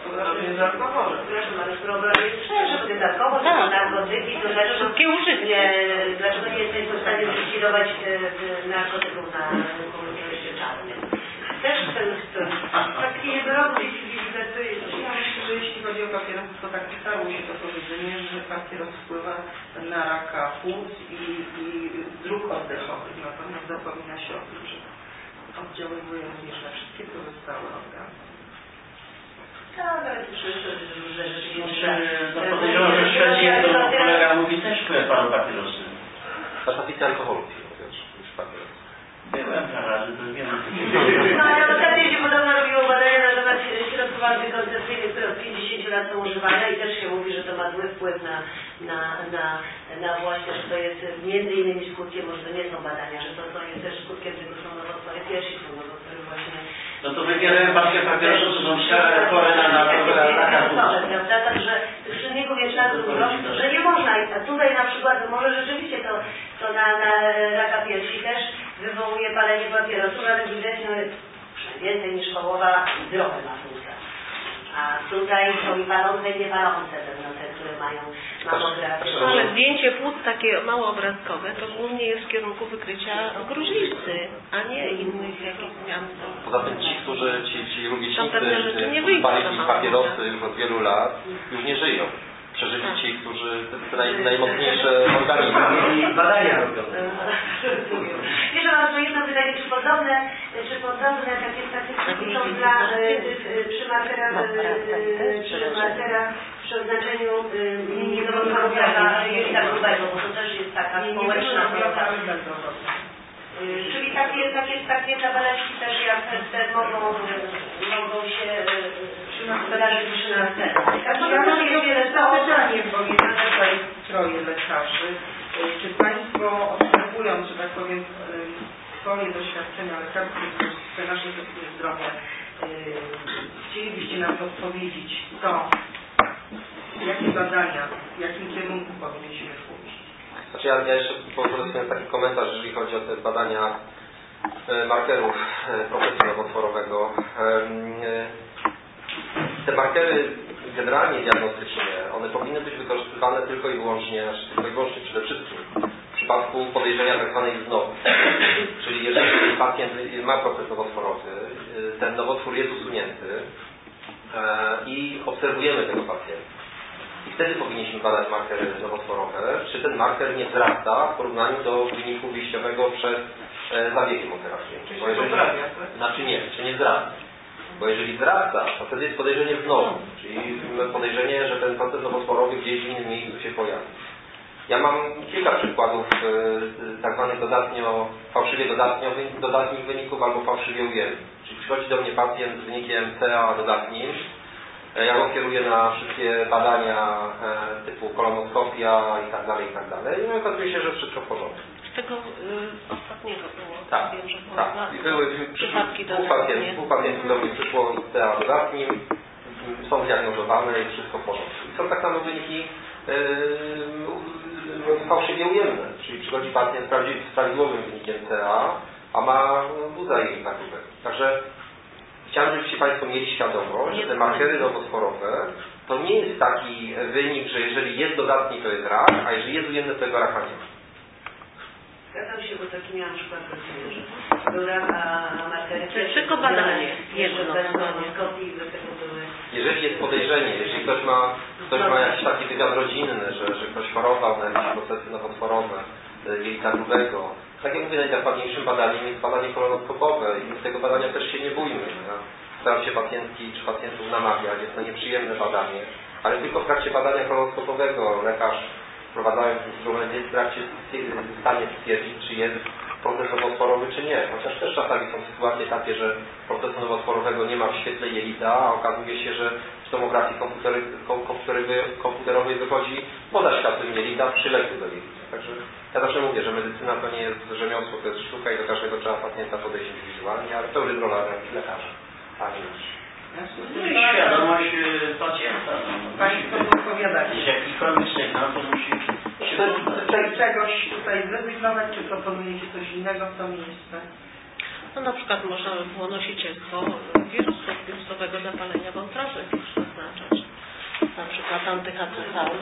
[SPEAKER 2] to jest alkohol.
[SPEAKER 7] Przepraszam, ale problem jest szczerze, bo to jest alkohol, to są narkotyki, to dlaczego nie, dlaczego nie jesteśmy w stanie zlikwidować narkotyków na rynku jeszcze czarnym? Też ten, takie wyroby to jest.
[SPEAKER 2] Ja myślę, że jeśli chodzi o papierosy, to tak stało się to powiedzenie, że papieros wpływa na raka płuc i, i dróg oddechowych, natomiast zapomina się o tym, że oddziaływuje również na wszystkie pozostałe organy.
[SPEAKER 7] Tak, ale to wszystko jest różne rzeczy.
[SPEAKER 6] No podejrzewam, że średnio to kolega mówi też wpływa panu papierosy.
[SPEAKER 8] A tablica alkoholu niż papierosy.
[SPEAKER 6] Byłem dwa razy, to nie wiem.
[SPEAKER 7] No ale ostatnio się podobno robiło badania na temat środków antykoncepcyjnych, które od pięćdziesięciu lat są używane i też się mówi, że to ma zły wpływ na, na, na, na właśnie, że to jest między innymi skutkiem, może to nie są badania, że to, to jest też skutkiem tego są nowotwory, pierwsi są nowotwory właśnie.
[SPEAKER 6] No to wybierałem paczkę papierosów, to są chore na raka płuc.
[SPEAKER 7] Prawda? Także tych czynników jest tak dużo, że nie można. A tutaj na przykład, może rzeczywiście to, to na, na raka piersi też wywołuje palenie papierosów, ale widać, no, więcej niż połowa zdrowe ma funkcję. A tutaj są i palące i niepalące pewno te, które mają mamografię.
[SPEAKER 4] Ale zdjęcie płuc takie mało obrazkowe to głównie jest w kierunku wykrycia gruźlicy, a nie innych jakichś zmian.
[SPEAKER 8] Poza tym ci, którzy, ci, ci rówieśnicy,
[SPEAKER 4] którzy
[SPEAKER 8] palili papierosy już od wielu lat, już nie żyją. Przeżyli ci, którzy te naj, najmocniejsze organizmy.
[SPEAKER 6] Badania robią.
[SPEAKER 7] Wiesz, mam jedno pytanie, czy podobne, czy podobne takie statystyki są dla przy markerach, przy markerach przy oznaczeniu nowotworów jaka jelita grubego, bo to też jest taka społeczna choroba. Czyli takie, takie, takie tabeleczki też jak te mogą, mogą się wydarzyć przy następnych.
[SPEAKER 2] Ja mam wiele zapytanie, bo jest tutaj troje lekarzy. Czy Państwo obserwując, że tak powiem, swoje doświadczenia lekarskie w tej naszej zdrowia, chcielibyście nam podpowiedzieć, co, jakie badania, w jakim kierunku powinniśmy pójść?
[SPEAKER 8] Znaczy ja, ja jeszcze poproszę taki komentarz, jeżeli chodzi o te badania e, markerów e, procesu nowotworowego. E, te markery generalnie diagnostyczne, one powinny być wykorzystywane tylko i wyłącznie, znaczy tylko i wyłącznie przede wszystkim w przypadku podejrzenia tak zwanej wznowy. Czyli jeżeli pacjent ma proces nowotworowy, ten nowotwór jest usunięty e, i obserwujemy tego pacjenta. I wtedy powinniśmy badać markery nowotworowe, czy ten marker nie wzrasta w porównaniu do wyniku wyjściowego przed e, zabiegiem operacyjnym.
[SPEAKER 2] Czy
[SPEAKER 8] Bo
[SPEAKER 2] się
[SPEAKER 8] jeżeli,
[SPEAKER 2] poprawia, tak?
[SPEAKER 8] Znaczy nie, czy nie wzrasta. Bo jeżeli wzrasta, to wtedy jest podejrzenie znowu, czyli podejrzenie, że ten proces nowotworowy gdzieś w innym miejscu się pojawi. Ja mam kilka przykładów e, tak zwanych dodatnio, fałszywie dodatnio, dodatnich wyników albo fałszywie ujemnych. Czyli przychodzi do mnie pacjent z wynikiem C A dodatnim. Ja go kieruję na wszystkie badania e, typu kolonoskopia i tak dalej, i tak dalej. No i okazuje się, że wszystko w porządku.
[SPEAKER 4] Z tego y, ostatniego było.
[SPEAKER 8] Tak,
[SPEAKER 4] wiem, że było
[SPEAKER 8] tak.
[SPEAKER 4] dwa,
[SPEAKER 8] I były
[SPEAKER 4] przypadki
[SPEAKER 8] dwóch pacjentów, dwóch pacjentów do mnie przyszło z C A dodatnim, są zdiagnozowane i wszystko w porządku. I są tak samo wyniki yy, fałszywie ujemne, czyli przychodzi pacjent z prawidłowym wynikiem C A, a ma guza i tak dalej. Także chciałbym, żebyście Państwo mieli świadomość, że te markery nowotworowe to nie jest taki wynik, że jeżeli jest dodatni, to jest rak, a jeżeli jest ujemny, to tego raka nie ma.
[SPEAKER 7] Zgadzam się, bo taki miałam przykład, że był rak, a markery
[SPEAKER 4] to jest tylko badanie, jedno
[SPEAKER 7] bez
[SPEAKER 4] badanie.
[SPEAKER 7] kolonoskopii, bez tego były.
[SPEAKER 8] Jeżeli jest podejrzenie, jeżeli ktoś ma, ktoś ma jakiś taki wywiad rodzinny, że, że ktoś chorował na jakieś procesy nowotworowe, jelita grubego, tak jak mówię, najzakładniejszym badaniem jest badanie kolonoskopowe i tego badania też się nie bójmy. Ja staram się pacjentki czy pacjentów namawiać, jest to nieprzyjemne badanie, ale tylko w trakcie badania kolonoskopowego lekarz, wprowadzając instrument, jest w trakcie w stanie stwierdzić, czy jest proces nowotworowy, czy nie. Chociaż też czasami są sytuacje takie, że procesu nowotworowego nie ma w świetle jelita, a okazuje się, że w tomografii komputery, komputerowej, komputerowej wychodzi poza światłem jelita przyległy do jelita. Także ja zawsze mówię, że medycyna to nie jest rzemiosło, to jest sztuka i do każdego trzeba pacjenta podejść indywidualnie, ale to jest rola lekarza, a nie nasz.
[SPEAKER 6] No i świadomość pacjenta.
[SPEAKER 2] Państwo odpowiadacie.
[SPEAKER 6] Jeśli jakikolwiek sygnał, to musi się
[SPEAKER 2] Czy czegoś tutaj zrezygnować, czy proponujecie coś innego w to miejsce?
[SPEAKER 4] No na przykład można by było nosicielstwo wirusu, wirusowego zapalenia wątroby. na tamtych H C V.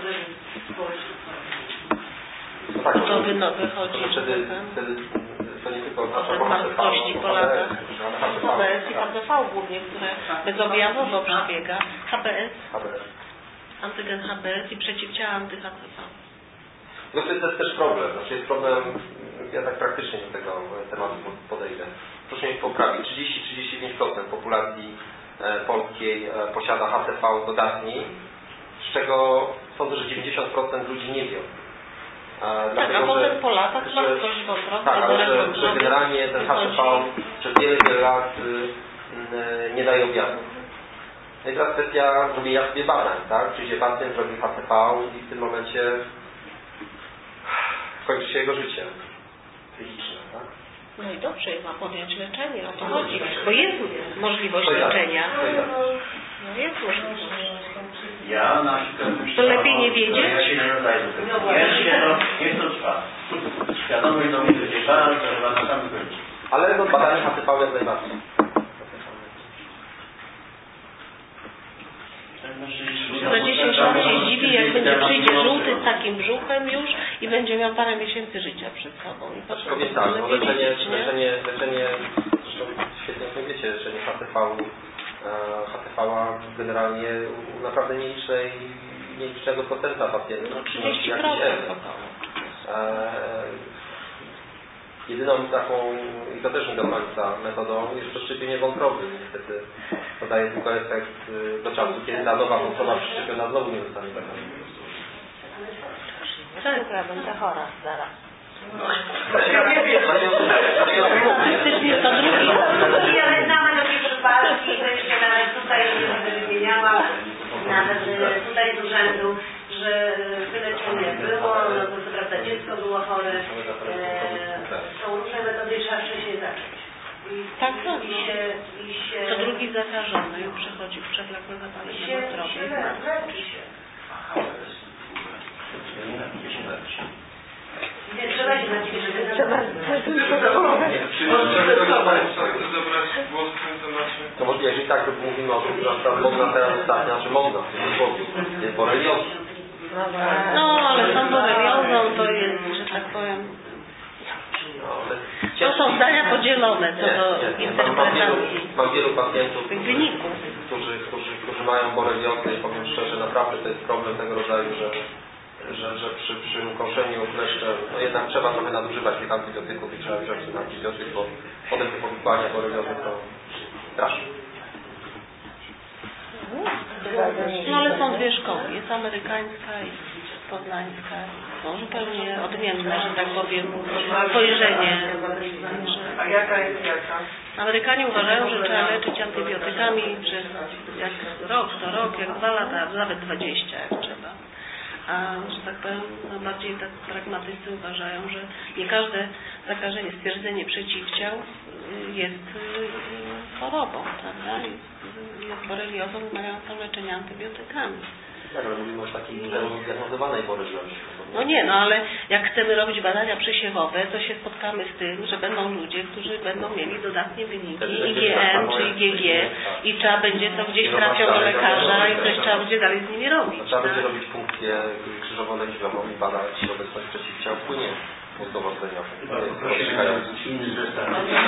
[SPEAKER 8] No tak,
[SPEAKER 4] To by no, wychodzi.
[SPEAKER 8] To wtedy, wtedy to nie tylko H C V,
[SPEAKER 4] martwości po latach. H B S i H C V
[SPEAKER 8] H
[SPEAKER 4] głównie, które bezobjawowo przebiega. H B S,
[SPEAKER 8] B S.
[SPEAKER 4] antygen H B S i przeciwciała anty-H C V.
[SPEAKER 8] No to jest też problem. Znaczy jest problem, ja tak praktycznie do tego tematu podejdę. Proszę mnie poprawić. trzydzieści do trzydziestu pięciu procent populacji polskiej posiada H C V dodatni, z czego sądzę, że dziewięćdziesiąt procent ludzi nie wie.
[SPEAKER 4] Tak,
[SPEAKER 8] Dlatego,
[SPEAKER 4] a potem
[SPEAKER 8] że,
[SPEAKER 4] po latach
[SPEAKER 8] że,
[SPEAKER 4] masz kość wątroby,
[SPEAKER 8] tak, ale że,
[SPEAKER 4] wątroby,
[SPEAKER 8] że generalnie ten H C V przez wiele, wiele lat y, y, nie daje objawów. No i teraz kwestia zrobienia sobie badań, tak? Przyjdzie pacjent, robi H C V i w tym momencie kończy się jego życie psychiczne, tak?
[SPEAKER 4] No i dobrze, ma podjąć leczenie, o to chodzi, bo jest możliwość
[SPEAKER 8] To ja,
[SPEAKER 4] leczenia.
[SPEAKER 8] to ja.
[SPEAKER 4] No jest możliwość.
[SPEAKER 6] Ja na przykład
[SPEAKER 4] To lepiej nie wiedzieć?
[SPEAKER 6] Ja się nie nadaję do tego. Jeszcze no, niech to trwa. Świadomość do mnie będzie bardzo, chyba na samym końcu.
[SPEAKER 8] Ale no, badanie H C V jak najbardziej.
[SPEAKER 4] Za dziesięć lat się zdziwi, jak będzie przyjdzie żółty z takim brzuchem już i będzie miał parę miesięcy życia przed sobą. I
[SPEAKER 8] Znaczy powiem tak, no leczenie, leczenie, leczenie, zresztą świetnie o tym wiecie, leczenie H C V, H C V generalnie u naprawdę nielicznej, nielicznego procenta pacjentów.
[SPEAKER 4] No trzydzieści procent około.
[SPEAKER 8] Jedyną taką, i to też nie do końca metodą, jest przeszczepienie wątroby. Niestety to daje tylko efekt do czasu, kiedy ta nowa wątroba przeszczepiona znowu nie zostanie taka.
[SPEAKER 4] Tak, ja będę chora zaraz.
[SPEAKER 8] Faktycznie
[SPEAKER 4] to drugi.
[SPEAKER 7] Ale znamy takie przypadki, to jeszcze nawet tutaj wymieniałam, nawet tutaj z urzędu, że wyleczenie było, no to co prawda dziecko było chore, są różne metody i trzeba wcześniej zacząć. I,
[SPEAKER 4] tak,
[SPEAKER 7] i, i się, i się,
[SPEAKER 4] to drugi zakażony już przechodzi przewlekłe zapalenie wątroby.
[SPEAKER 7] leczy się. Nie, trzeba się na ciebie, żeby trzeba.
[SPEAKER 1] Chcę zabrać głos w tym temacie.
[SPEAKER 8] To może, jeżeli tak mówimy o tym, że na przykład modna teraz ostatnia, znaczy modna w cudzysłowie, jest borelioza.
[SPEAKER 4] No, ale sam boreliozą to jest, że tak powiem, to są zdania podzielone co do interpretacji.
[SPEAKER 8] Mam wielu pacjentów,
[SPEAKER 4] wyników,
[SPEAKER 8] którzy, którzy, którzy mają boreliozę i powiem szczerze, naprawdę to jest problem tego rodzaju, że że, że przy, przy ukąszeniu kleszcze, no jednak trzeba trochę nadużywać tych antybiotyków i trzeba wziąć ten antybiotyk, bo potem te powikłania boreliozy to straszne.
[SPEAKER 4] No ale są dwie szkoły, jest amerykańska i poznańska. Są zupełnie odmienne, że tak powiem, spojrzenie.
[SPEAKER 2] A jaka jest jaka?
[SPEAKER 4] Amerykanie uważają, że trzeba leczyć antybiotykami przez jak rok, to rok, jak dwa lata, nawet dwadzieścia jak trzeba. A, że tak powiem, no bardziej tak pragmatycy uważają, że nie każde zakażenie, stwierdzenie przeciwciał jest chorobą, prawda? Jest, jest boreliozą wymagającą leczenia antybiotykami.
[SPEAKER 8] Tak, ale mówimy o takiej zdiagnozowanej boreliozie.
[SPEAKER 4] No nie, no ale jak chcemy robić badania przesiewowe, to się spotkamy z tym, że będą ludzie, którzy będą mieli dodatnie wyniki I G M czy I G G i trzeba będzie to gdzieś trafią do lekarza i coś trzeba będzie dalej z nimi robić.
[SPEAKER 8] Trzeba będzie robić funkcję krzyżowo-lędźwiową i badać obecność przeciwciał wpłynie mózgowo-rdzeniowy.
[SPEAKER 6] Inny zestaw.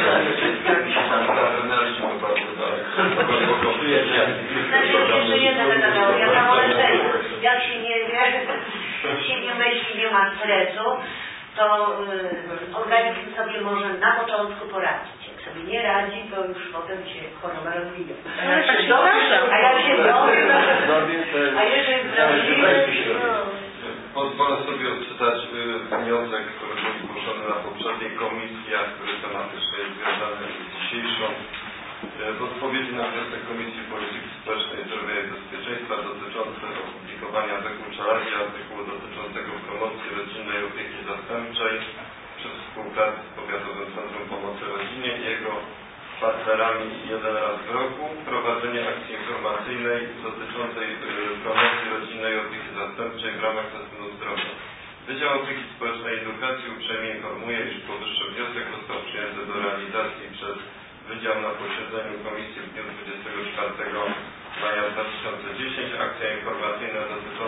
[SPEAKER 7] Znaczy jeszcze jedna metoda, samoleczenie. Jak się nie wie, jak się nie myśli, nie ma stresu, to y, organizm sobie może na początku poradzić. Jak sobie nie radzi, to już potem się choroba rozwija.
[SPEAKER 4] Ale tak się zdarza.
[SPEAKER 7] A jak się dowie, a jeżeli zdrowie,
[SPEAKER 1] Pozwolę sobie odczytać wniosek, który był zgłoszony na poprzedniej komisji, a który tematycznie jest związany z dzisiejszą. W odpowiedzi na wniosek Komisji Polityki Społecznej, Zdrowia i Bezpieczeństwa dotyczący opublikowania deklaracji artykułu dotyczącego promocji rodzinnej opieki zastępczej przez współpracę z Powiatowym Centrum Pomocy Rodzinie i jego partnerami jeden raz w roku, prowadzenie akcji informacyjnej dotyczącej promocji rodzinnej opieki zastępczej w ramach systemu zdrowia. Wydział Opieki Społecznej i Edukacji uprzejmie informuje, iż powyższy wniosek został przyjęty do realizacji przez Wydział na posiedzeniu Komisji w dniu dwudziestego czwartego maja dwa tysiące dziesiątego. Akcja informacyjna dotycząca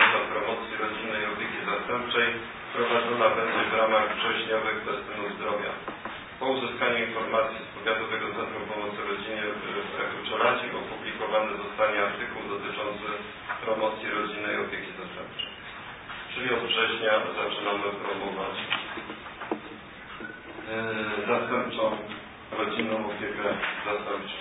[SPEAKER 1] zastępczej prowadzona będzie w ramach wrześniowych festynów zdrowia. Po uzyskaniu informacji z Powiatowego Centrum Pomocy Rodzinie w Czelaci opublikowany zostanie artykuł dotyczący promocji rodzinnej opieki zastępczej. Czyli od września zaczynamy promować yy, zastępczą rodzinną opiekę zastępczą.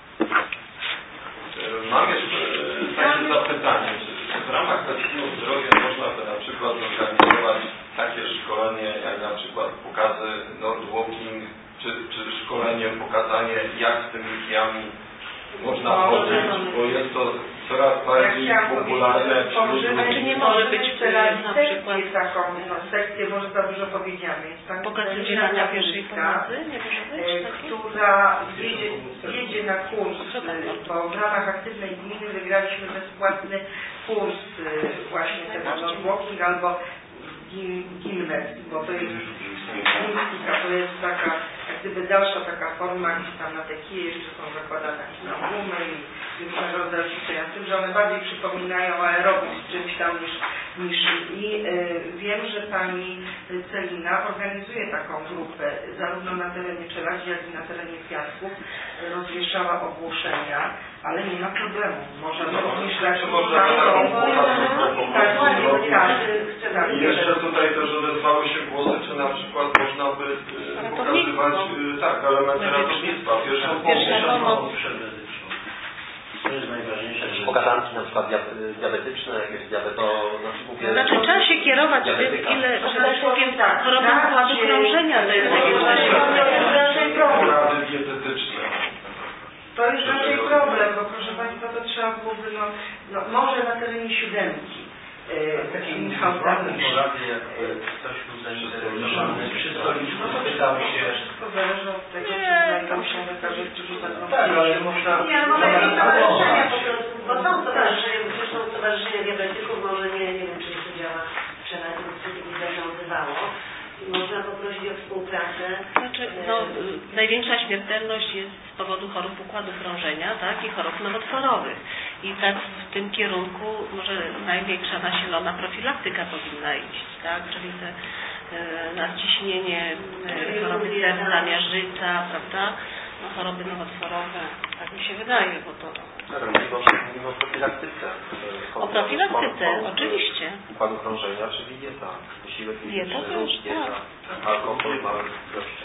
[SPEAKER 1] Yy, mam jeszcze yy, takie zapytanie, czy, czy w ramach festynów zdrowia można by na przykład zorganizować takie szkolenie, jak na przykład pokazy Nord Walking, czy, czy szkolenie, pokazanie, jak z tymi kijami można chodzić, bo jest to coraz bardziej popularne wśród ludzi.
[SPEAKER 2] Czy nie może być na przykład taką no, sekcję, może za dużo powiedziane, jest pani
[SPEAKER 4] pokazywania pierwszej pomocy, nie może być takiej?
[SPEAKER 2] Która jedzie, jedzie na kurs, bo w ramach aktywnej gminy wygraliśmy bezpłatny kurs właśnie tego Nord Walking albo Gimlet, bo to jest gimnastika, to jest taka jak gdyby dalsza taka forma, gdzie tam na te kije jeszcze są zakładane na gumy i różnego rodzaju ćwiczenia, z tym, że one bardziej przypominają aerobik z czymś tam niż, niż i y, wiem, że pani Celina organizuje taką grupę zarówno na terenie Czeladzi, jak i na terenie Piasków, rozwieszała ogłoszenia, ale nie ma problemu. Możemy
[SPEAKER 1] no,
[SPEAKER 2] również dać
[SPEAKER 1] tak, i jeszcze tutaj też odezwały się głosy, czy na przykład można by y, pokazywać y, tak, elementy ratownictwa, pierwszą pomoc.
[SPEAKER 6] To jest najważniejsze, że...
[SPEAKER 8] Pogadanki na przykład diabetyczne, jakieś diabeto, znaczy mówię...
[SPEAKER 4] Znaczy trzeba się kierować tym, ile, że tak powiem, chorobą układu krążenia to jest takie
[SPEAKER 1] porady dietetyczne.
[SPEAKER 2] To jest raczej problem, bo proszę Państwa, to trzeba byłoby, no, no może na terenie siódemki.
[SPEAKER 6] Takie indywidualne porady, jak ktoś był zainteresowany, przystoliczny, pytał się...
[SPEAKER 2] Wszystko zależy od tego, czy znajdą się lekarze, którzy będą...
[SPEAKER 6] Tak, ale można...
[SPEAKER 7] Nie, no mamy stowarzyszenia po prostu, bo są stowarzyszenia, zresztą stowarzyszenia diabetyków, może nie, nie wiem, czy to działa w Czeladzie, bo się kiedyś zarządzywało. Można poprosić o współpracę.
[SPEAKER 4] Znaczy, no, największa śmiertelność jest z powodu chorób układu krążenia, tak, i chorób nowotworowych. I tak w tym kierunku może największa nasilona profilaktyka powinna iść, tak, czyli te e, nadciśnienie, e, choroby serca, miażdżyca, prawda, no, choroby nowotworowe, tak mi się wydaje, bo to...
[SPEAKER 8] Mówimy o profilaktyce.
[SPEAKER 4] O profilaktyce, oczywiście.
[SPEAKER 8] Układu krążenia, czyli dieta, posiłek fizyczny,
[SPEAKER 4] też,
[SPEAKER 8] dieta,
[SPEAKER 4] tak.
[SPEAKER 8] alkohol, małe goście.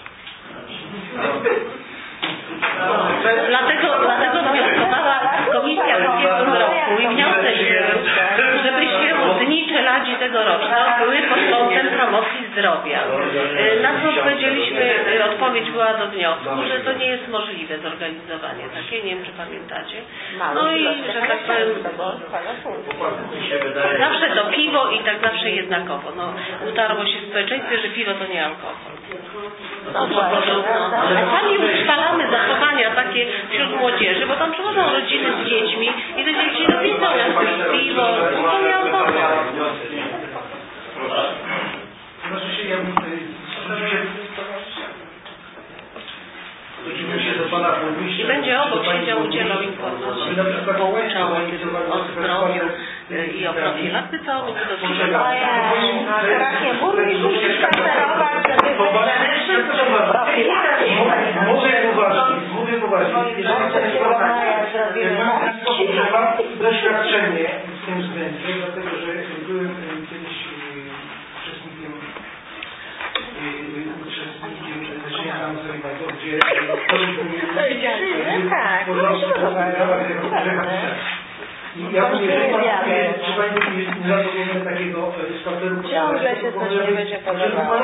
[SPEAKER 4] Dlatego, dlatego wnioskowała Komisja w ubiegłym roku i wniosek był, żeby się dni Czeladzi tegoroczne były pod kątem promocji zdrowia. Na co odpowiedzieliśmy, odpowiedź była do wniosku, że to nie jest możliwe zorganizowanie takie, nie wiem czy pamiętacie. No i że tak powiem, zawsze to piwo i tak zawsze jednakowo. No, utarło się w społeczeństwie, że piwo to nie alkohol. No, no, a sami utrwalamy zachowania takie wśród młodzieży, bo tam przychodzą rodziny z dziećmi i te dzieci no widzą jak to jest piwo, to nie alkohol.
[SPEAKER 3] Proszę się, ja bym zwróciłem się do Pana Burmistrza.
[SPEAKER 4] I będzie obok siedział, udzielał informacji, pouczał o zdrowiu i o profilaktyce, o medycynie.
[SPEAKER 9] Teraz nie burmistrz musi spacerować, żeby
[SPEAKER 3] Mówię poważnie, mówię poważnie. Mam doświadczenie w tym względzie, dlatego że byłem kiedyś uczestnikiem uczestnikiem leczenia kancerowego, gdzie ktoś był I ja mówię, czy Pani nie zadowolony takiego spaceru?
[SPEAKER 9] Ciągle się coś nie będzie podobało.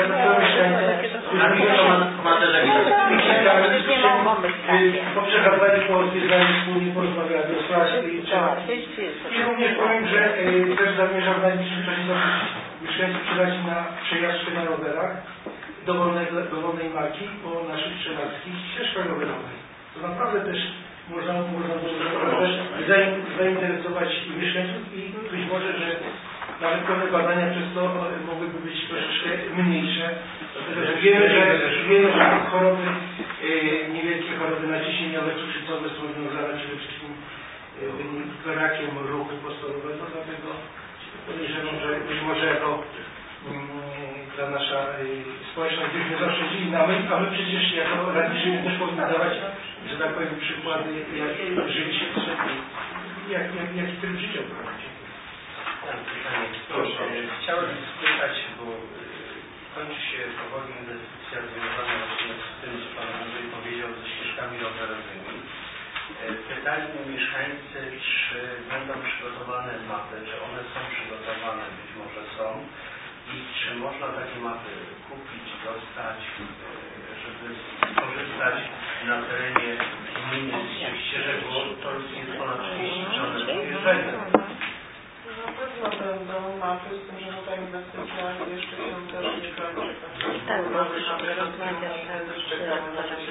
[SPEAKER 3] Poprzechadzali po odwiedzaniu wspólnie, porozmawiali o sprawie i również powiem, że też zamierzam w najbliższym czasie zaprosić mieszkańców Czeladzi na przejażdżkę na rowerach dowolnej, dowolnej marki po naszych czeladskich ścieżkach rowerowych. To naprawdę też można, można było zainteresować mieszkańców i być może, że nawet pewne badania przez to mogłyby być troszeczkę mniejsze. Dlatego, że wiemy, że, wiemy, że choroby, e, niewielkie choroby naciśnieniowe, cukrzycowe są związane przede wszystkim e, rakiem ruchu postorowego, dlatego podejrzewam, że być może jako ta nasza społeczność byśmy zaoszczędzili na my, a my przecież jako radni też powinni dawać, że tak powiem, przykłady, jak żyć sobie, jak, jak, jaki tryb życia prowadzić.
[SPEAKER 10] Mam pytanie. Proszę. Chciałem spytać, bo kończy się powoli inwestycja związana właśnie z tym, co Pan Andrzej powiedział, ze ścieżkami rowerowymi. Pytali mi mieszkańcy, czy będą przygotowane mapy, czy one są przygotowane, być może są, i czy można takie mapy kupić, dostać, żeby skorzystać na terenie gminy z tych ścieżek, bo to jest ponad trzydzieści kilometrów jeżdżenia.
[SPEAKER 2] Na pewno będą mapy, z tym, że ta inwestycja jeszcze się też nie kończy.
[SPEAKER 4] Tak, mamy rozmawiać z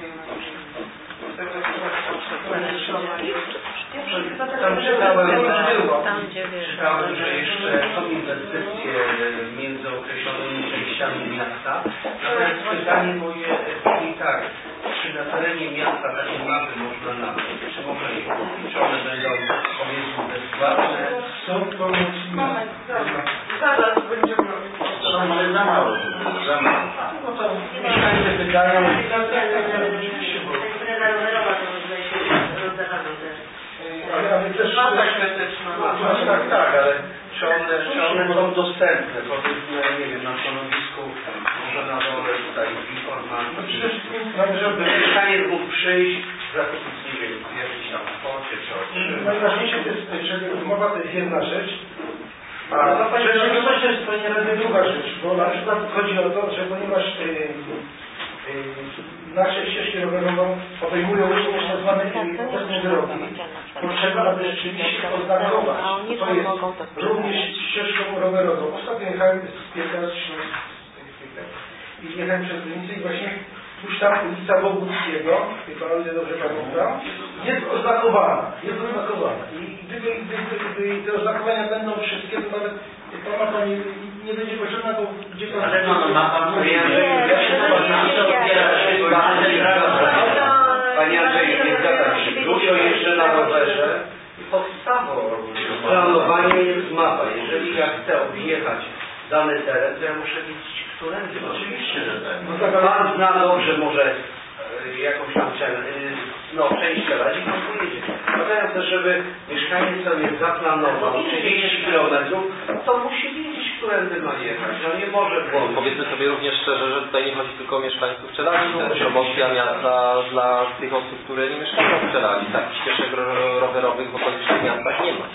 [SPEAKER 10] Tam czytałem, czytałem, że jeszcze są inwestycje między określonymi częściami miasta. Natomiast pytanie moje brzmi tak, czy na terenie miasta takie mapy można nabyć? Czy można je kupić? Czy one będą, powiedzmy, bezpłatne?
[SPEAKER 3] Są pomocy.
[SPEAKER 2] Moment, zaraz będziemy robić.
[SPEAKER 6] Są, ale za mało. Za mało.
[SPEAKER 3] No to mieszkańcy pytają. Ale, ale też...
[SPEAKER 2] Mapa świąteczna.
[SPEAKER 3] No, tak, tak, ale...
[SPEAKER 10] Czy one, czy one są dostępne? Powiedzmy, nie wiem, na stanowisku, może na dole tutaj informacji.
[SPEAKER 3] No przede wszystkim należy...
[SPEAKER 10] Żeby mieszkaniec mógł przyjść, zakupić, nie wiem, jakiś tam porcie czy coś.
[SPEAKER 3] Najważniejsze to jest, że umowa to jest jedna rzecz, a rzeczywistość to jest nieraz druga rzecz, bo na przykład chodzi o to, że ponieważ yy, yy, nasze ścieżki rowerowe obejmują również tak zwane obecne drogi, potrzeba, aby rzeczywiście oznakować, co jest również ścieżką rowerową. Ostatnio jechałem z Pietra, z Śląska i jechałem przez granicę i właśnie już tam ulica Boguckiego, chyba o ile dobrze pamiętam, jest oznakowana, jest oznakowana. I gdyby, gdyby, gdyby te oznakowania będą wszystkie, to nawet ta mapa nie, nie będzie potrzebna, bo gdzie to...
[SPEAKER 6] Ale no, mapa mówi,
[SPEAKER 10] Panie Andrzeju, nie zgadzam się. Dużo jeżdżę na rowerze i podstawą planowania jest mapa. Jeżeli ja chcę objechać dany teren, to ja muszę wiedzieć, którędy.
[SPEAKER 6] Oczywiście, że tak.
[SPEAKER 10] Pan zna dobrze może e, jakąś tam cenę, e, no część tera i pan pojedzie. Natomiast też, żeby mieszkaniec sobie zaplanował trzydzieści kilometrów, to musi wiedzieć, którędy ma jechać. No nie może było.
[SPEAKER 8] Powiedzmy sobie również szczerze, że tutaj nie chodzi tylko o mieszkańców Czerali. To jest promocja miasta dla tych osób, które nie mieszkają w Czerali. Takich ścieżek ro rowerowych w okolicznych miastach nie ma.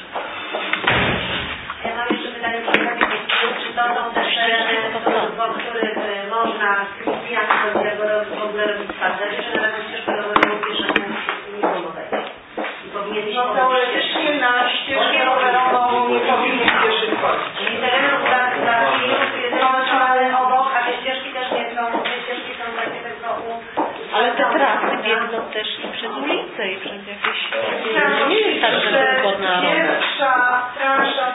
[SPEAKER 7] Ja mam jeszcze pytanie, czy to są też tereny, po których można z pijami w ogóle robić spacery, czy na taką ścieżkę rowerową pieszego nie wolno wejść? I powinien być
[SPEAKER 2] No teoretycznie na ścieżkę rowerową nie powinien pieszyć wchodzić.
[SPEAKER 7] i terenów dla kierowców jest rozwiązane obok, a te ścieżki też nie są, te ścieżki są takie tylko u...
[SPEAKER 4] Ale te trasy biegną też i przez ulice i przez jakieś... Nie jest tak, że tylko na rower.
[SPEAKER 2] Pierwsza transza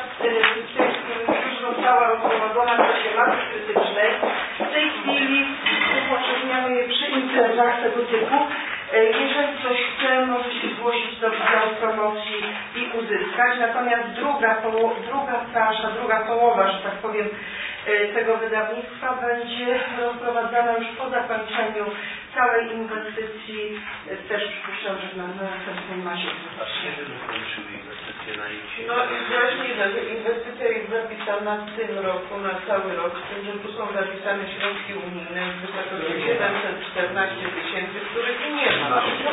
[SPEAKER 2] tych już została rozprowadzona w czasie mapy krytycznej. W tej chwili upowszechniamy je przy imprezach tego typu. Jeżeli ktoś chce, może się zgłosić do Wydziału Promocji i uzyskać. Natomiast druga, poło druga transza, druga połowa, że tak powiem, tego wydawnictwa będzie rozprowadzana już po zakończeniu całej inwestycji. Też przypuszczam, że na następnej masie.
[SPEAKER 10] A kiedy wykończyły inwestycje na ich?
[SPEAKER 2] No i właśnie inwestycja jest zapisana w tym roku, na cały rok, z tym, że tu są zapisane środki unijne w wysokości siedemset czternaście tysięcy, których nie ma.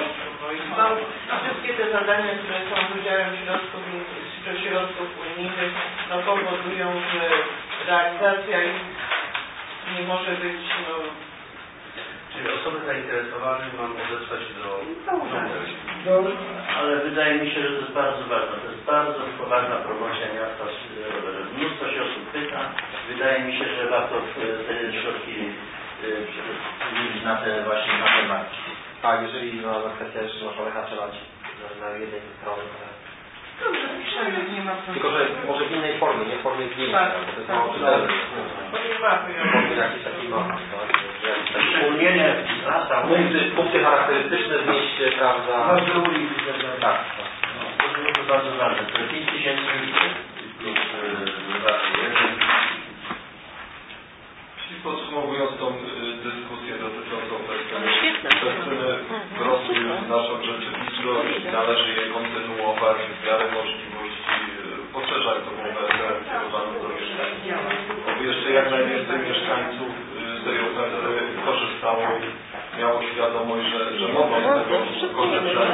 [SPEAKER 2] No, wszystkie te zadania, które są z udziałem środków, środków unijnych, no, powodują, że realizacja ich nie może być, no...
[SPEAKER 10] Czyli osoby zainteresowane mam odesłać do...
[SPEAKER 3] Do...
[SPEAKER 6] Ale wydaje mi się, że to jest bardzo ważne. To jest bardzo poważna promocja miasta z rowerem. Mnóstwo się osób pyta. Wydaje mi się, że warto te środki przydzielić na te właśnie na te marki.
[SPEAKER 8] A jeżeli no, na kwestia jeszcze można jechać na, na jednej ze strony.
[SPEAKER 2] Dobrze, piszemy, nie ma problemu.
[SPEAKER 8] Tylko, że może w innej formie, nie w formie zdjęcia,
[SPEAKER 2] Tak,
[SPEAKER 8] bo to jest
[SPEAKER 2] tak,
[SPEAKER 8] mało czytelne.
[SPEAKER 2] nie mapy, ja
[SPEAKER 8] Formie jakiejś takiej mapy, tak?
[SPEAKER 6] Wspólnienie trasa.
[SPEAKER 8] Punkty, punkty charakterystyczne w mieście, prawda?
[SPEAKER 3] Nazwy ulic.
[SPEAKER 8] Tak, tak.
[SPEAKER 6] No, to byłoby bardzo ważne. To pięć tysięcy plus
[SPEAKER 1] czterowymiarową wersję kierowaną do mieszkańców. Oby jeszcze jak najwięcej mieszkańców z tej oferty korzystało i miało świadomość, że, że mogą z tego korzystać.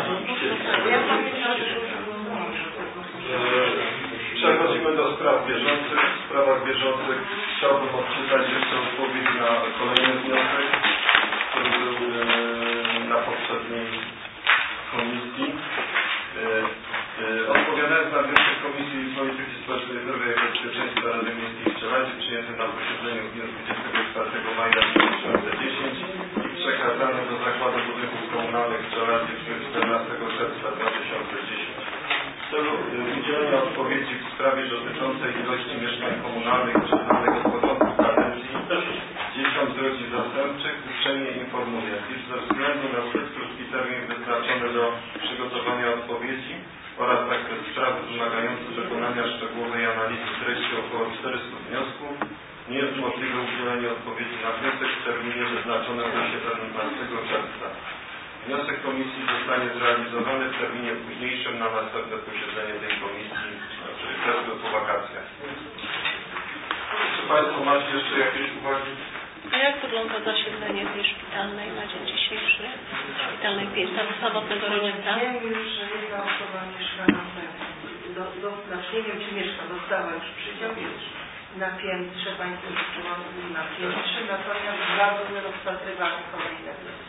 [SPEAKER 1] Przechodzimy do spraw bieżących. W sprawach bieżących chciałbym odczytać jeszcze odpowiedź na kolejny wniosek, który był na poprzedniej komisji. Odpowiadając na wniosek Komisji Polityki Społecznej, Zdrowia i Bezpieczeństwa Rady Miejskiej w Czeladzi przyjęty na posiedzeniu w dniu dwudziestego czwartego maja dwa tysiące dziesiątego i przekazany do Zakładu Budynków Komunalnych w Czeladzi w dniu czternastego czerwca dwa tysiące dziesiątego. W celu udzielenia odpowiedzi w sprawie dotyczącej ilości mieszkań komunalnych przyznanych od początku kadencji dziesiąt rodzin zastępczych uprzejmie informuję, iż ze względu na zbyt krótki termin wyznaczony do przygotowania odpowiedzi oraz zakres spraw wymagający dokonania szczegółowej analizy treści około czterystu wniosków, nie jest możliwe udzielenie odpowiedzi na wniosek w terminie wyznaczonym do siedemnastego czerwca. Wniosek komisji zostanie zrealizowany w terminie późniejszym na następne posiedzenie tej komisji, czyli też po wakacjach. Czy Państwo macie jeszcze jakieś uwagi?
[SPEAKER 4] A jak wygląda zasiedlenie tej szpitalnej na dzień dzisiejszy? Szpitalnej pięć, tam samotnego rodzica?
[SPEAKER 2] Wiem już, że jedna osoba mieszka na do, do, znaczy nie wiem, czy mieszka, dostała już przydział na piętrze, Państwo życzyłam na piętrze, natomiast dwa były rozpatrywane kolejne wnioski.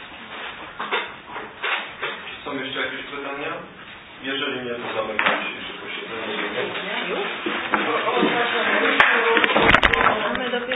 [SPEAKER 1] Są jeszcze jakieś pytania? Jeżeli nie, to zamykam dzisiejsze posiedzenie.
[SPEAKER 4] Mamy dopiero